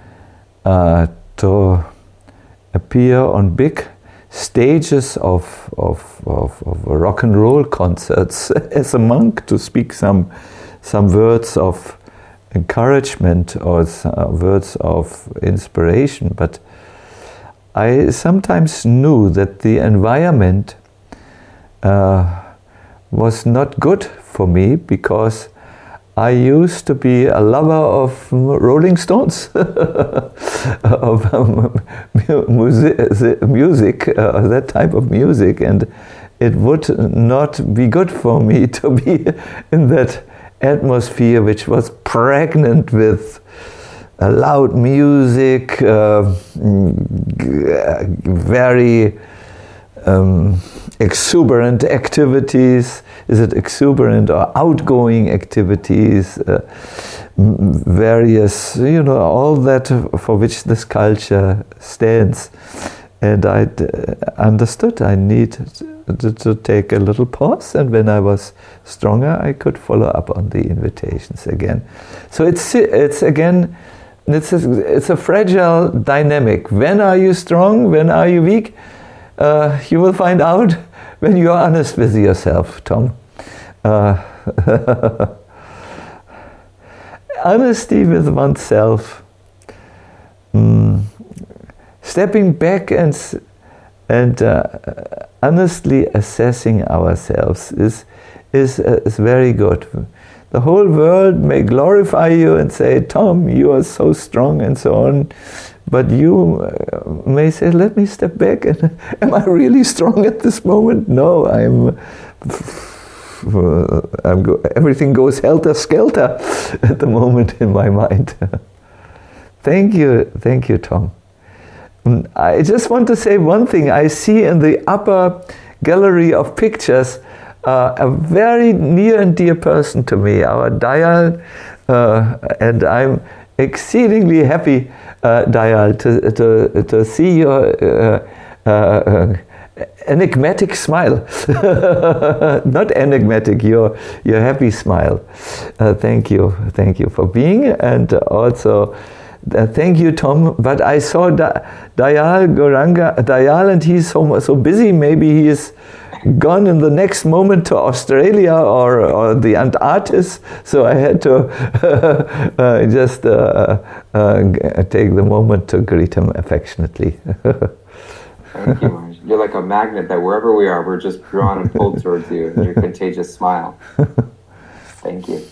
to appear on big stages of rock and roll concerts as a monk, to speak some words of encouragement or words of inspiration. But I sometimes knew that the environment was not good for me, because I used to be a lover of Rolling Stones, of music, that type of music, and it would not be good for me to be in that atmosphere which was pregnant with loud music, very exuberant activities. Is it exuberant or outgoing activities? Various, all that for which this culture stands. And I understood I needed to take a little pause, and when I was stronger, I could follow up on the invitations again. So it's a fragile dynamic. When are you strong? When are you weak? You will find out when you are honest with yourself, Tom. Honesty with oneself, stepping back and honestly assessing ourselves is very good. The whole world may glorify you and say, Tom, you are so strong and so on. But you may say, let me step back. And am I really strong at this moment? No, everything goes helter-skelter at the moment in my mind. Thank you, Tom. I just want to say one thing. I see in the upper gallery of pictures a very near and dear person to me, our Dayal, and I'm exceedingly happy, Dayal, to see your enigmatic smile. Not enigmatic, your happy smile. Thank you for being, and also thank you, Tom. But I saw Dayal, and he's so busy. Maybe he is gone in the next moment to Australia or the Antarctic, so I had to just take the moment to greet him affectionately. Thank you, Maharaj. you're like a magnet that wherever we are, we're just drawn and pulled towards you and your contagious smile. Thank you.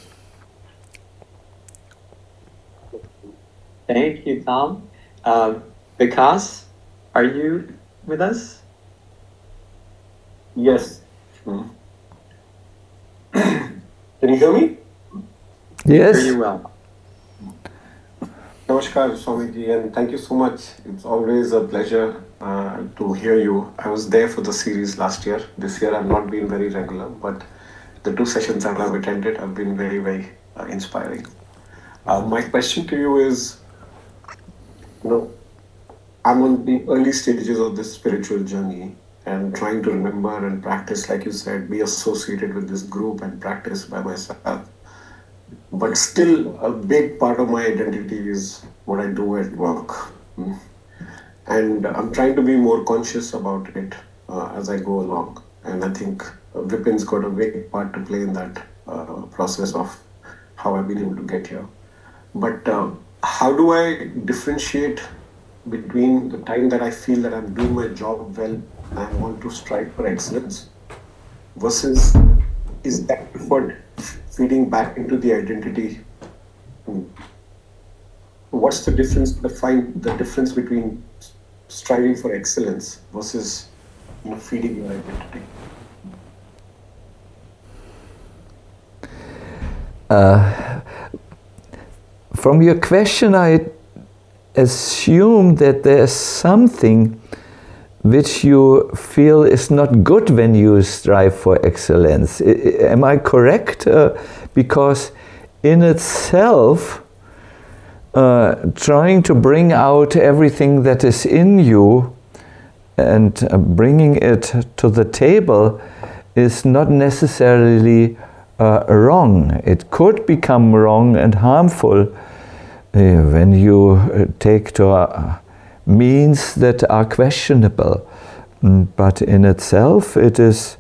Thank you, Tom. Vikas, are you with us? Yes. Can you hear me? Yes. Hear you well. Namaskar, Swamiji, and thank you so much. It's always a pleasure to hear you. I was there for the series last year. This year I've not been very regular, but the 2 sessions that I've attended have been very, very inspiring. My question to you is, I'm on the early stages of this spiritual journey and trying to remember and practice, like you said, be associated with this group and practice by myself. But still, a big part of my identity is what I do at work. And I'm trying to be more conscious about it as I go along. And I think Vipin's got a big part to play in that process of how I've been able to get here. But how do I differentiate between the time that I feel that I'm doing my job well and I want to strive for excellence versus is that effort feeding back into the identity? What's the difference? Find the difference between striving for excellence versus feeding your identity. From your question, I assume that there's something which you feel is not good when you strive for excellence. Am I correct? Because in itself, trying to bring out everything that is in you and bringing it to the table is not necessarily wrong. It could become wrong and harmful when you take to means that are questionable. But in itself, it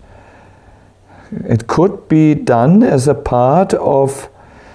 could be done as a part of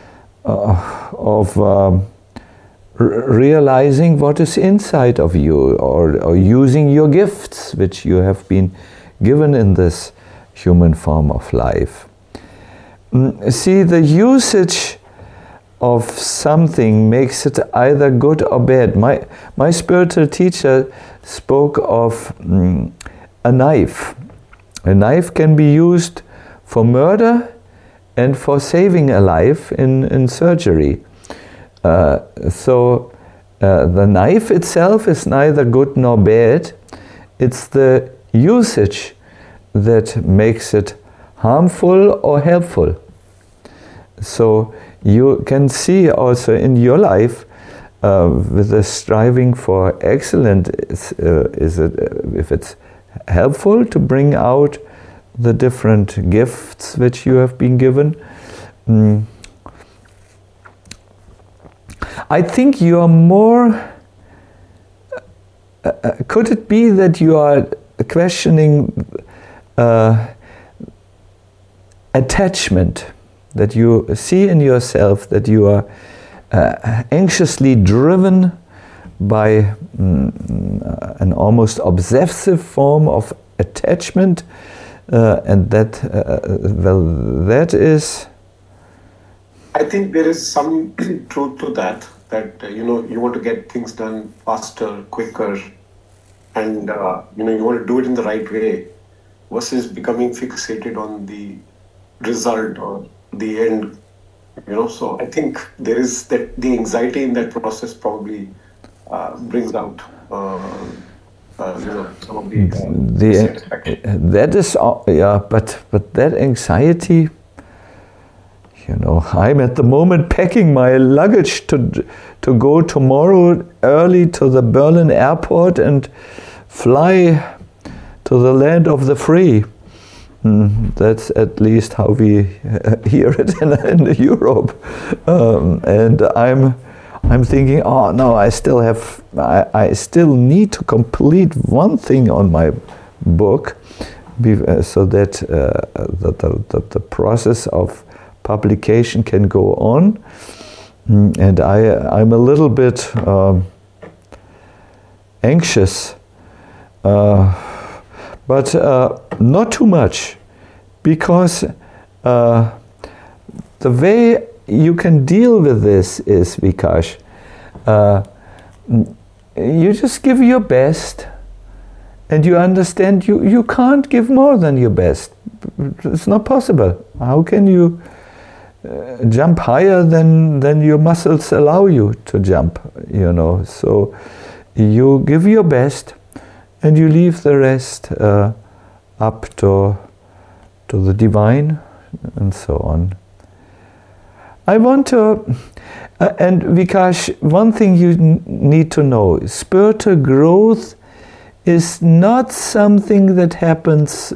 realizing what is inside of you, or using your gifts which you have been given in this human form of life. See, the usage of something makes it either good or bad. My spiritual teacher spoke of a knife. A knife can be used for murder and for saving a life in surgery. So the knife itself is neither good nor bad. It's the usage that makes it harmful or helpful. So you can see also in your life with the striving for excellence, if it's helpful to bring out the different gifts which you have been given. I think you are more, could it be that you are questioning attachment, that you see in yourself that you are anxiously driven by an almost obsessive form of attachment, and that, that is... I think there is some truth to that you want to get things done faster, quicker, and you want to do it in the right way versus becoming fixated on the result or the end, so I think there is that the anxiety in that process probably brings out some of the that is but that anxiety, I'm at the moment packing my luggage to go tomorrow early to the Berlin airport and fly to the land of the free. That's at least how we hear it in Europe, and I'm thinking, oh no, I still need to complete one thing on my book, so that the process of publication can go on, and I'm a little bit anxious. but not too much, because the way you can deal with this is, Vikash, you just give your best, and you understand you can't give more than your best. It's not possible. How can you jump higher than your muscles allow you to jump, you know? So you give your best, and you leave the rest up to the divine, and so on. I want to, and Vikash, one thing you need to know, spiritual growth is not something that happens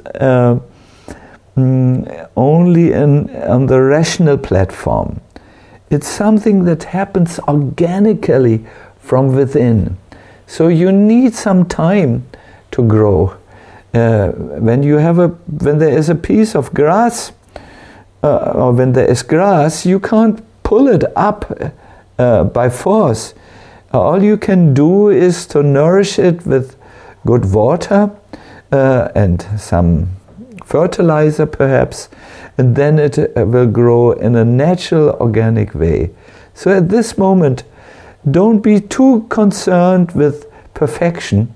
only on the rational platform. It's something that happens organically from within. So you need some time to grow. When there is a piece of grass, or when there is grass, you can't pull it up by force. All you can do is to nourish it with good water and some fertilizer perhaps, and then it will grow in a natural, organic way. So at this moment, don't be too concerned with perfection,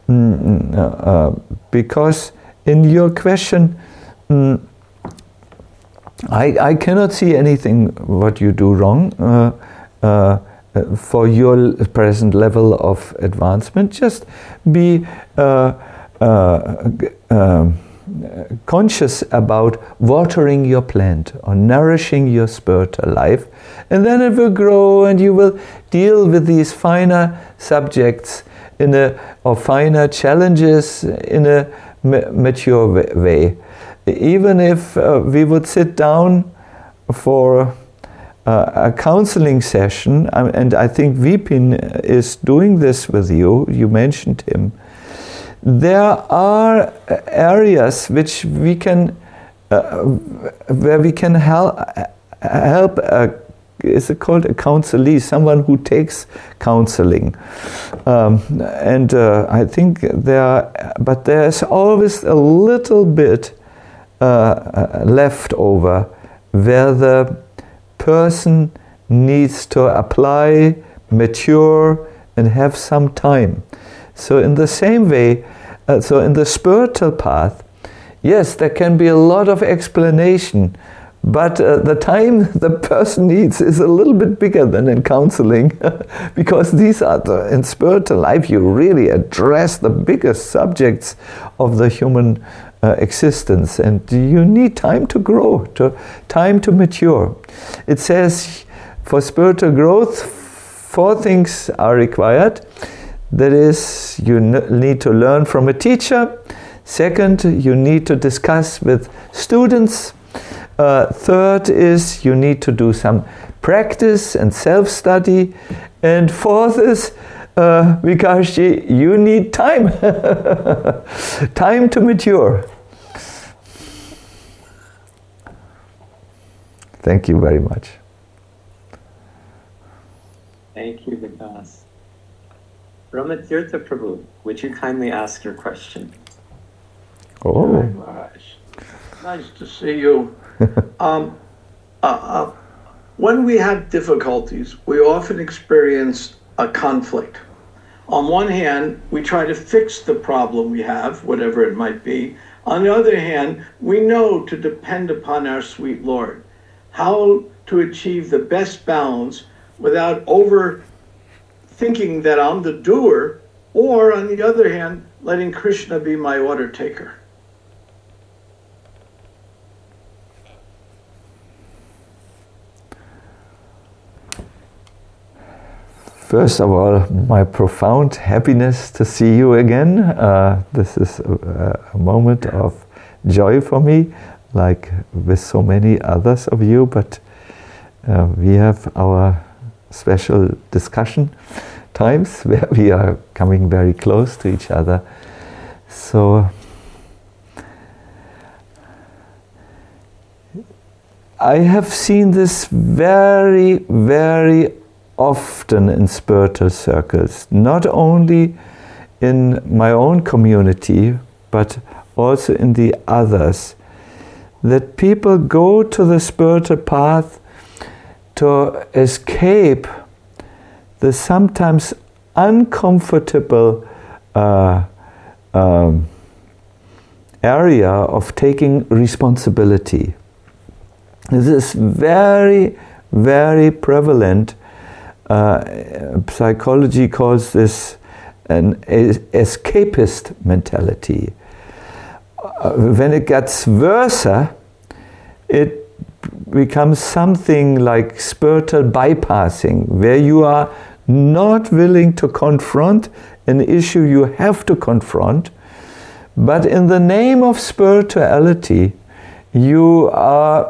because in your question, I cannot see anything what you do wrong for your present level of advancement. Just be conscious about watering your plant or nourishing your spiritual life, and then it will grow, and you will deal with these finer subjects or finer challenges in a mature way. Even if we would sit down for a counseling session, and I think Vipin is doing this with you, you mentioned him, there are areas which we can, where we can help is it called a counselee, someone who takes counseling. I think but there's always a little bit left over where the person needs to apply, mature, and have some time. So in the same way, so in the spiritual path, yes, there can be a lot of explanation, but the time the person needs is a little bit bigger than in counseling, because these are in spiritual life you really address the biggest subjects of the human existence, and you need time to grow, time to mature. It says for spiritual growth, 4 things are required. That is, you need to learn from a teacher. Second, you need to discuss with students. Third is you need to do some practice and self-study. And fourth is, Vikashji, you need time. Time to mature. Thank you very much. Thank you, Vikas. Brahmatirtha Prabhu, would you kindly ask your question? Oh. Nice to see you. When we have difficulties, we often experience a conflict. On one hand, we try to fix the problem we have, whatever it might be. On the other hand, we know to depend upon our sweet Lord. How to achieve the best balance without overthinking that I'm the doer, or on the other hand, letting Krishna be my order taker. First of all, my profound happiness to see you again. This is a moment of joy for me, like with so many others of you, but we have our special discussion times where we are coming very close to each other. So I have seen this very, very often in spiritual circles, not only in my own community, but also in the others. That people go to the spiritual path to escape the sometimes uncomfortable area of taking responsibility. This is very, very prevalent. Psychology calls this an escapist mentality. When it gets worse, it becomes something like spiritual bypassing, where you are not willing to confront an issue you have to confront, but in the name of spirituality, you are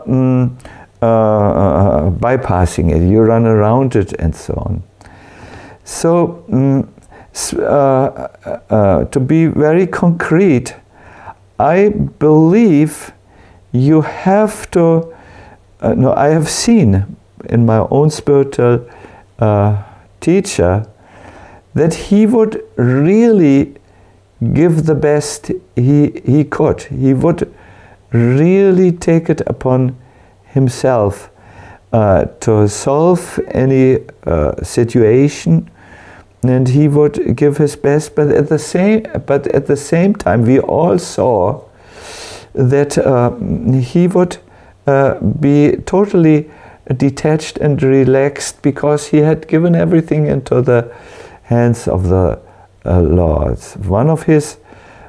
bypassing it, you run around it, and so on. So, to be very concrete, I believe you have to, I have seen in my own spiritual teacher that he would really give the best he could. He would really take it upon himself to solve any situation, and he would give his best. But at the same time, we all saw that he would be totally detached and relaxed because he had given everything into the hands of the Lord. One of his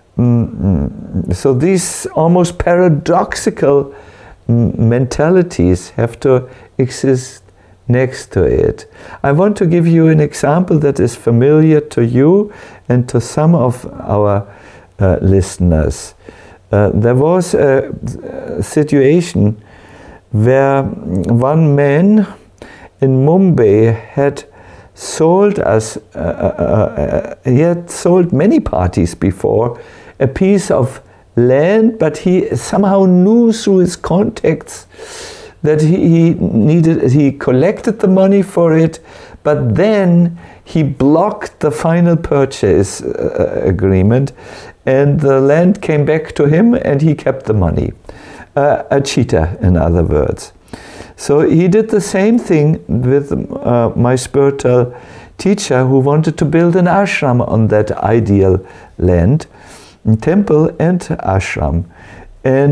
so these almost paradoxical mentalities have to exist next to it. I want to give you an example that is familiar to you and to some of our listeners. There was a situation where one man in Mumbai had sold us, he had sold many parties before, a piece of land, but he somehow knew through his contacts that he collected the money for it, but then he blocked the final purchase agreement, and the land came back to him and he kept the money. A cheater, in other words. So he did the same thing with my spiritual teacher, who wanted to build an ashram on that ideal land, temple and ashram. And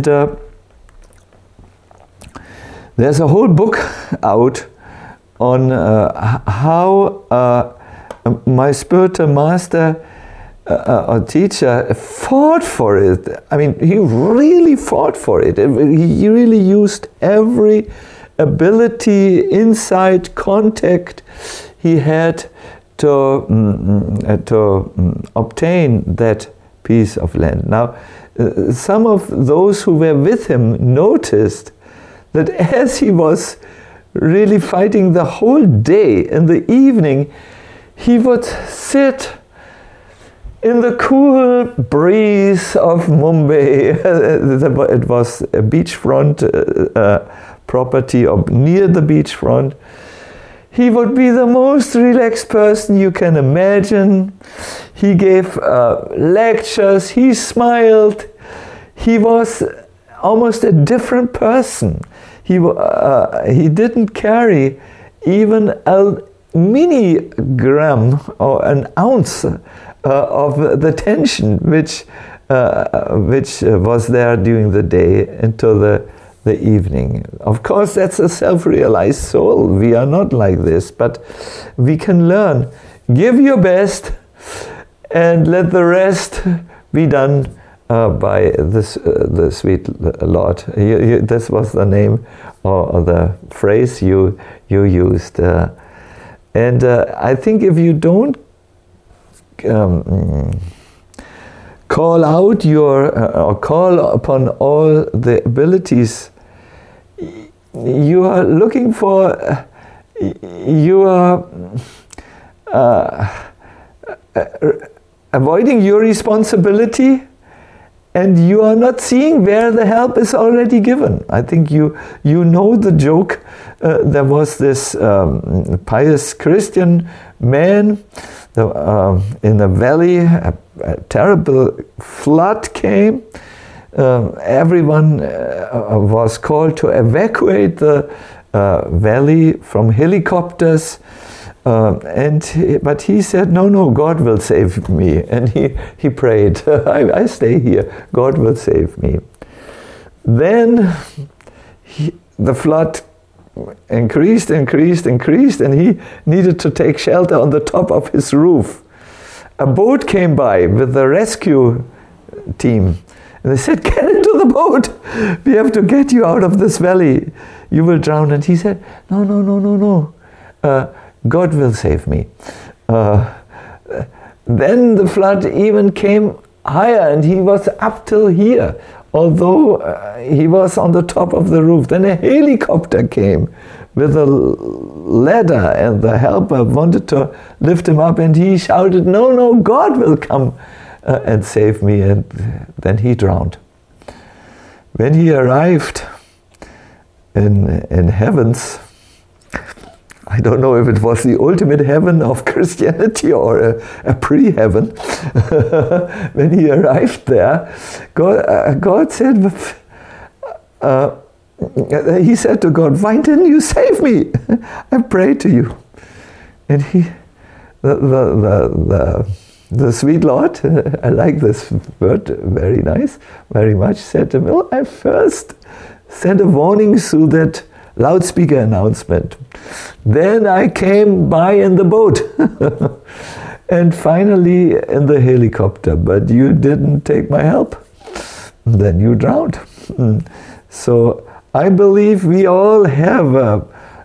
there's a whole book out on how my spiritual master or teacher fought for it. I mean, he really fought for it. He really used every ability, insight, contact he had to obtain that piece of land. Now, some of those who were with him noticed that as he was really fighting the whole day, in the evening, he would sit in the cool breeze of Mumbai. It was a beachfront property, or near the beachfront. He would be the most relaxed person you can imagine. He gave lectures, he smiled. He was almost a different person. He didn't carry even a milligram or an ounce of the tension which was there during the day into the evening. Of course, that's a self-realized soul. We are not like this, but we can learn. Give your best and let the rest be done by the sweet Lord. This was the name or the phrase you used. And I think if you don't call out or call upon all the abilities, you are looking for, you are avoiding your responsibility, and you are not seeing where the help is already given. I think you know the joke. There was this pious Christian man in the valley, a terrible flood came. Everyone was called to evacuate the valley from helicopters. But he said, no, God will save me. And he prayed, I stay here, God will save me. Then the flood increased, and he needed to take shelter on the top of his roof. A boat came by with the rescue team. And they said, get into the boat. We have to get you out of this valley. You will drown. And he said, no. God will save me. Then the flood even came higher, and he was up till here, although he was on the top of the roof. Then a helicopter came with a ladder, and the helper wanted to lift him up, and he shouted, no, God will come and save me. And then he drowned. When he arrived in heavens, I don't know if it was the ultimate heaven of Christianity or a pre-heaven. When he arrived there, God said, he said to God, why didn't you save me? I prayed to you. And the sweet Lord, I like this word, very nice, very much, said to me, well, I first sent a warning through that loudspeaker announcement. Then I came by in the boat. And finally in the helicopter. But you didn't take my help. Then you drowned. So I believe we all have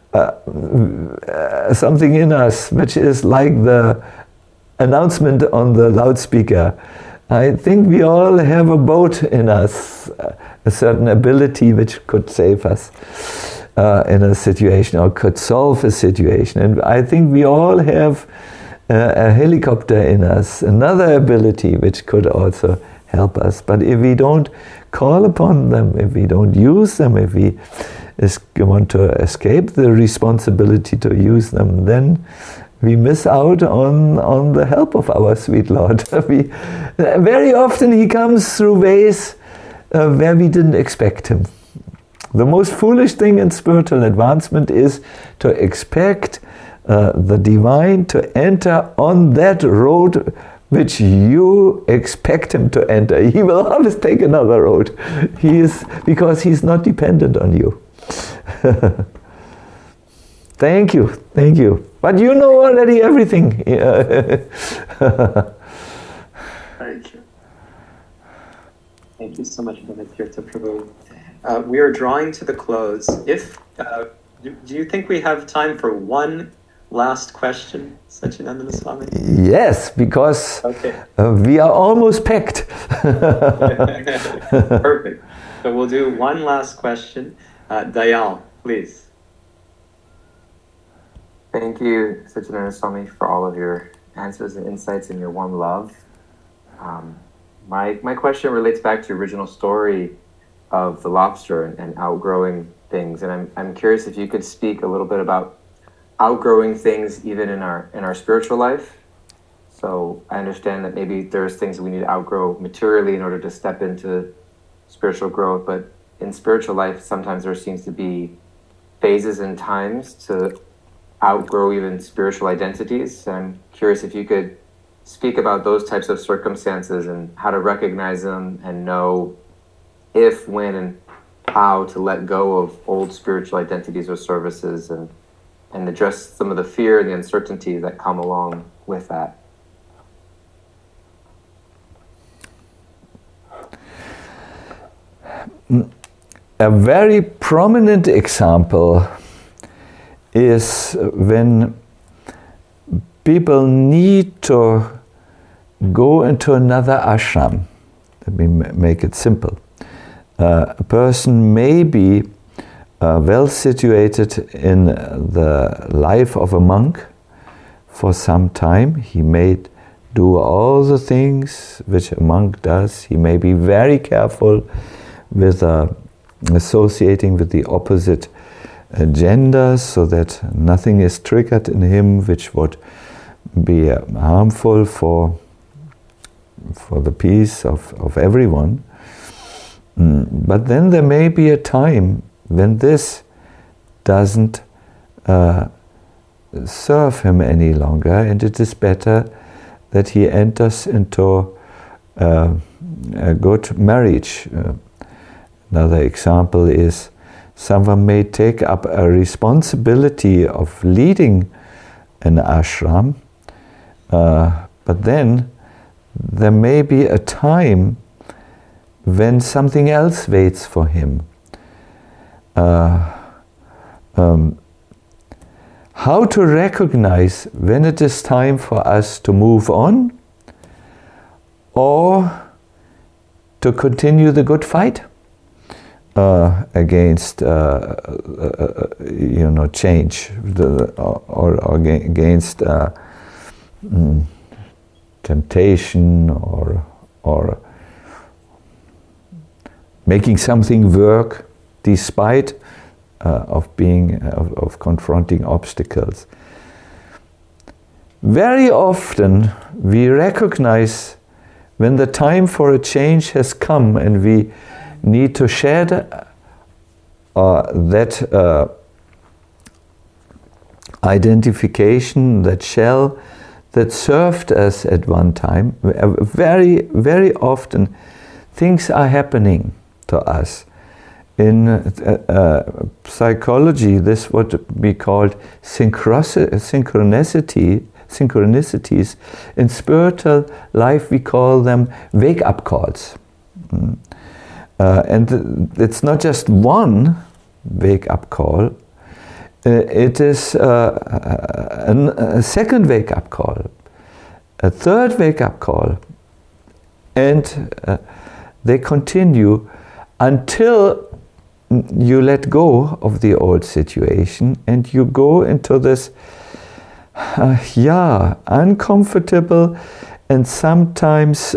something in us which is like the announcement on the loudspeaker. I think we all have a boat in us, a certain ability which could save us in a situation or could solve a situation. And I think we all have a helicopter in us, another ability which could also help us. But if we don't call upon them, if we don't use them, if we want to escape the responsibility to use them, then we miss out on the help of our sweet Lord. Very often he comes through ways where we didn't expect him. The most foolish thing in spiritual advancement is to expect the divine to enter on that road which you expect him to enter. He will always take another road. Because he's not dependent on you. Thank you. But you know already everything. Thank you. Thank you so much, Tirtha Prabhu. We are drawing to the close. Do you think we have time for one last question, Satchidananda Swami? Yes, because we are almost packed. Perfect. So we'll do one last question. Dayal, please. Thank you, Satchidananda Swami, for all of your answers and insights and your warm love. My question relates back to your original story of the lobster and outgrowing things, and I'm curious if you could speak a little bit about outgrowing things even in our spiritual life. So I understand that maybe there's things that we need to outgrow materially in order to step into spiritual growth, but in spiritual life sometimes there seems to be phases and times to outgrow even spiritual identities. And I'm curious if you could speak about those types of circumstances and how to recognize them and know if, when, and how to let go of old spiritual identities or services and address some of the fear and the uncertainty that come along with that. A very prominent example is when people need to go into another ashram. Let me make it simple. A person may be well situated in the life of a monk for some time. He may do all the things which a monk does. He may be very careful with associating with the opposite gender so that nothing is triggered in him which would be harmful for the peace of everyone. But then there may be a time when this doesn't serve him any longer, and it is better that he enters into a good marriage. Another example is someone may take up a responsibility of leading an ashram, but then there may be a time when something else waits for him. How to recognize when it is time for us to move on or to continue the good fight against change, or against temptation, or making something work despite of confronting obstacles. Very often we recognize when the time for a change has come, and we need to shed that identification, that shell that served us at one time. Very, very often things are happening to us. In psychology, this would be called synchronicities. In spiritual life, we call them wake-up calls. And it's not just one wake-up call, it is a second wake-up call, a third wake-up call, and they continue until you let go of the old situation and you go into this uncomfortable and sometimes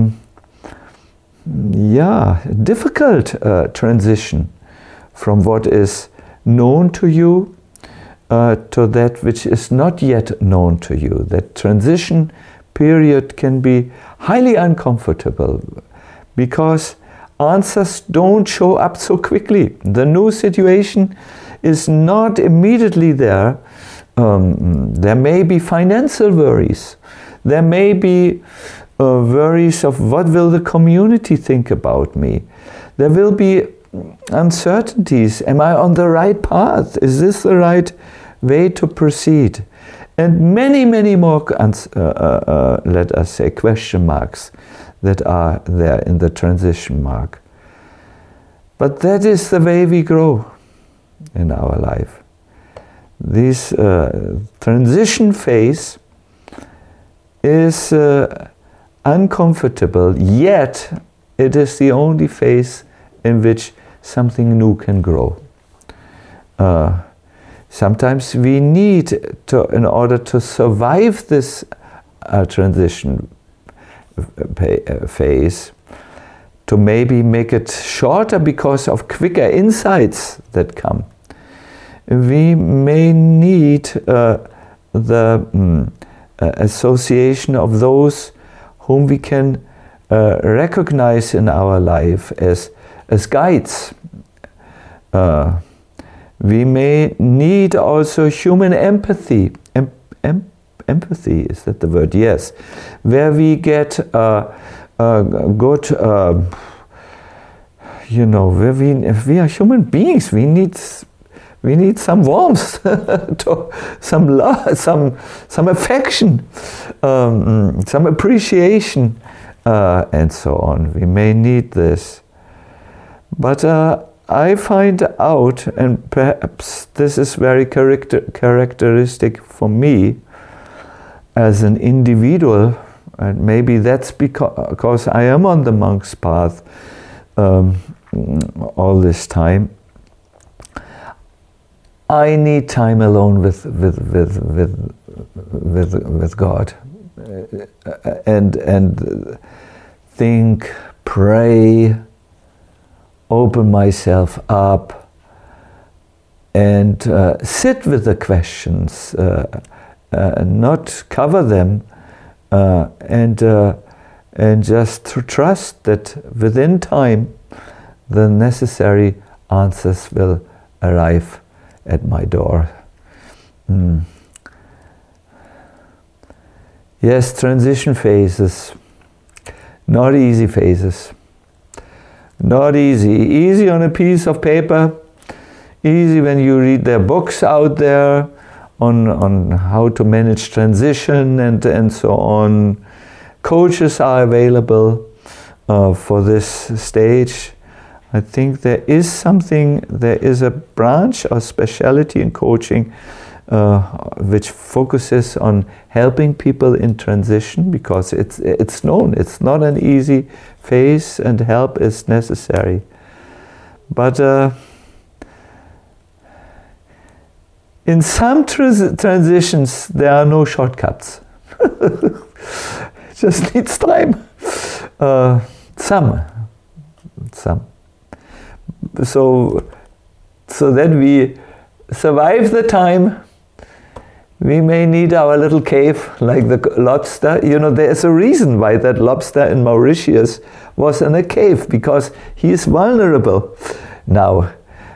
difficult transition from what is known to you to that which is not yet known to you. That transition period can be highly uncomfortable because answers don't show up so quickly. The new situation is not immediately there. There may be financial worries. There may be worries of what will the community think about me. There will be uncertainties. Am I on the right path? Is this the right way to proceed? And many, many more, let us say, question marks that are there in the transition mark. But that is the way we grow in our life. This transition phase is uncomfortable, yet it is the only phase in which something new can grow. Sometimes we need to, in order to survive this transition phase, to maybe make it shorter because of quicker insights that come. We may need the association of those whom we can recognize in our life as guides. We may need also human empathy. Empathy, is that the word? Yes. Where we get good, if we are human beings, we need some warmth, some love, some affection, some appreciation, and so on. We may need this. But I find out, and perhaps this is very characteristic for me as an individual, and maybe that's because I am on the monk's path all this time. I need time alone with God, and think, pray, open myself up, and sit with the questions not cover them, and just to trust that within time the necessary answers will arrive at my door. Yes, transition phases, not easy phases. Not easy. Easy on a piece of paper, easy when you read their books out there on how to manage transition and so on. Coaches are available for this stage. I think there is a branch or specialty in coaching which focuses on helping people in transition, because it's known it's not an easy phase and help is necessary. But in some transitions there are no shortcuts. It just needs time. Some. So that we survive the time, we may need our little cave, like the lobster. There's a reason why that lobster in Mauritius was in a cave, because he is vulnerable. Now,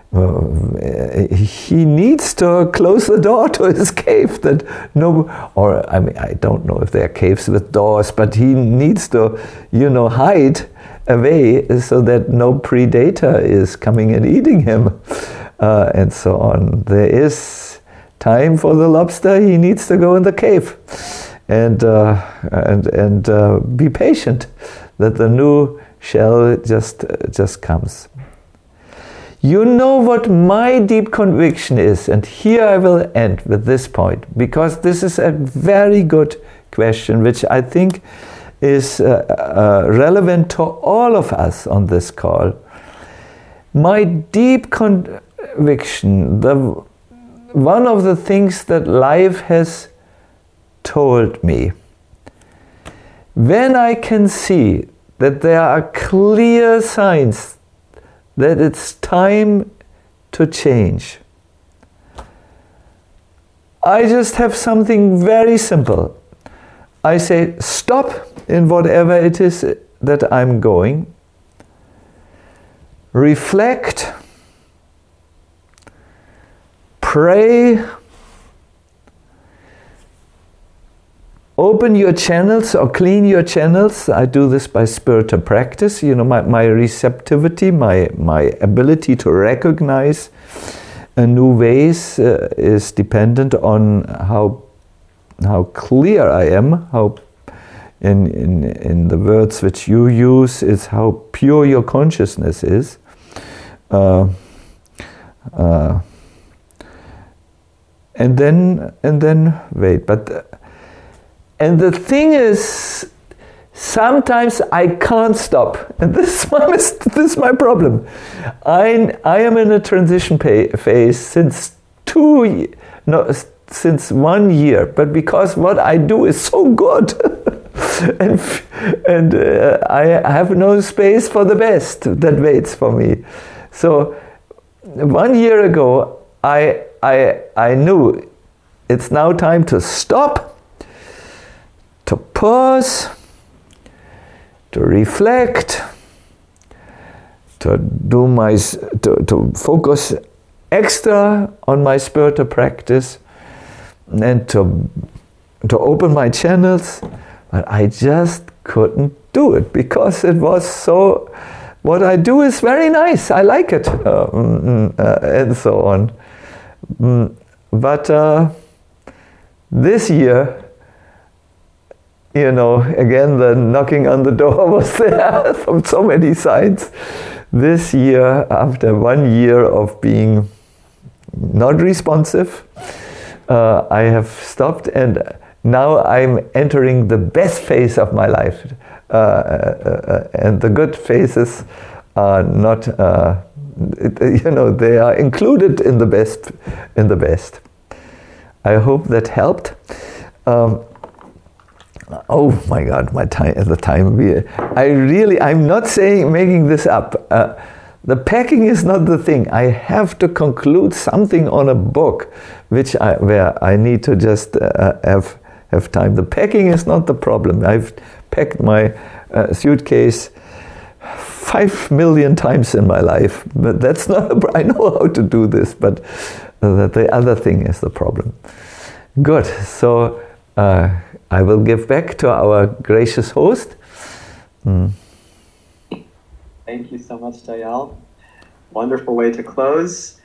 he needs to close the door to his cave. I don't know if there are caves with doors, but he needs to, hide away so that no predator is coming and eating him, and so on. There is time for the lobster. He needs to go in the cave and be patient that the new shell just comes. You know what my deep conviction is, and here I will end with this point, because this is a very good question, which I think is relevant to all of us on this call. My deep conviction, one of the things that life has told me, when I can see that there are clear signs that it's time to change, I just have something very simple. I say, stop in whatever it is that I'm going, reflect, pray, open your channels or clean your channels. I do this by spiritual practice. My receptivity, my ability to recognize new ways is dependent on how clear I am, how in the words which you use, is how pure your consciousness is. And then wait. And the thing is, sometimes I can't stop, and this is my problem. I am in a transition phase since 1 year, but because what I do is so good, and I have no space for the best that waits for me. So 1 year ago, I knew it's now time to stop, to pause, to reflect, to focus extra on my spiritual practice, and to open my channels. But I just couldn't do it because it was so. What I do is very nice. I like it, and so on. But this year, again, the knocking on the door was there from so many sides. This year, after 1 year of being not responsive, I have stopped, and now I'm entering the best phase of my life. And the good phases are not, they are included in the best. I hope that helped. Oh my God, I'm not making this up. The packing is not the thing. I have to conclude something on a book, where I need to just have time. The packing is not the problem. I've packed my suitcase 5 million times in my life, but that's not. I know how to do this, but the other thing is the problem. Good. So I will give back to our gracious host. Thank you so much, Dayal. Wonderful way to close.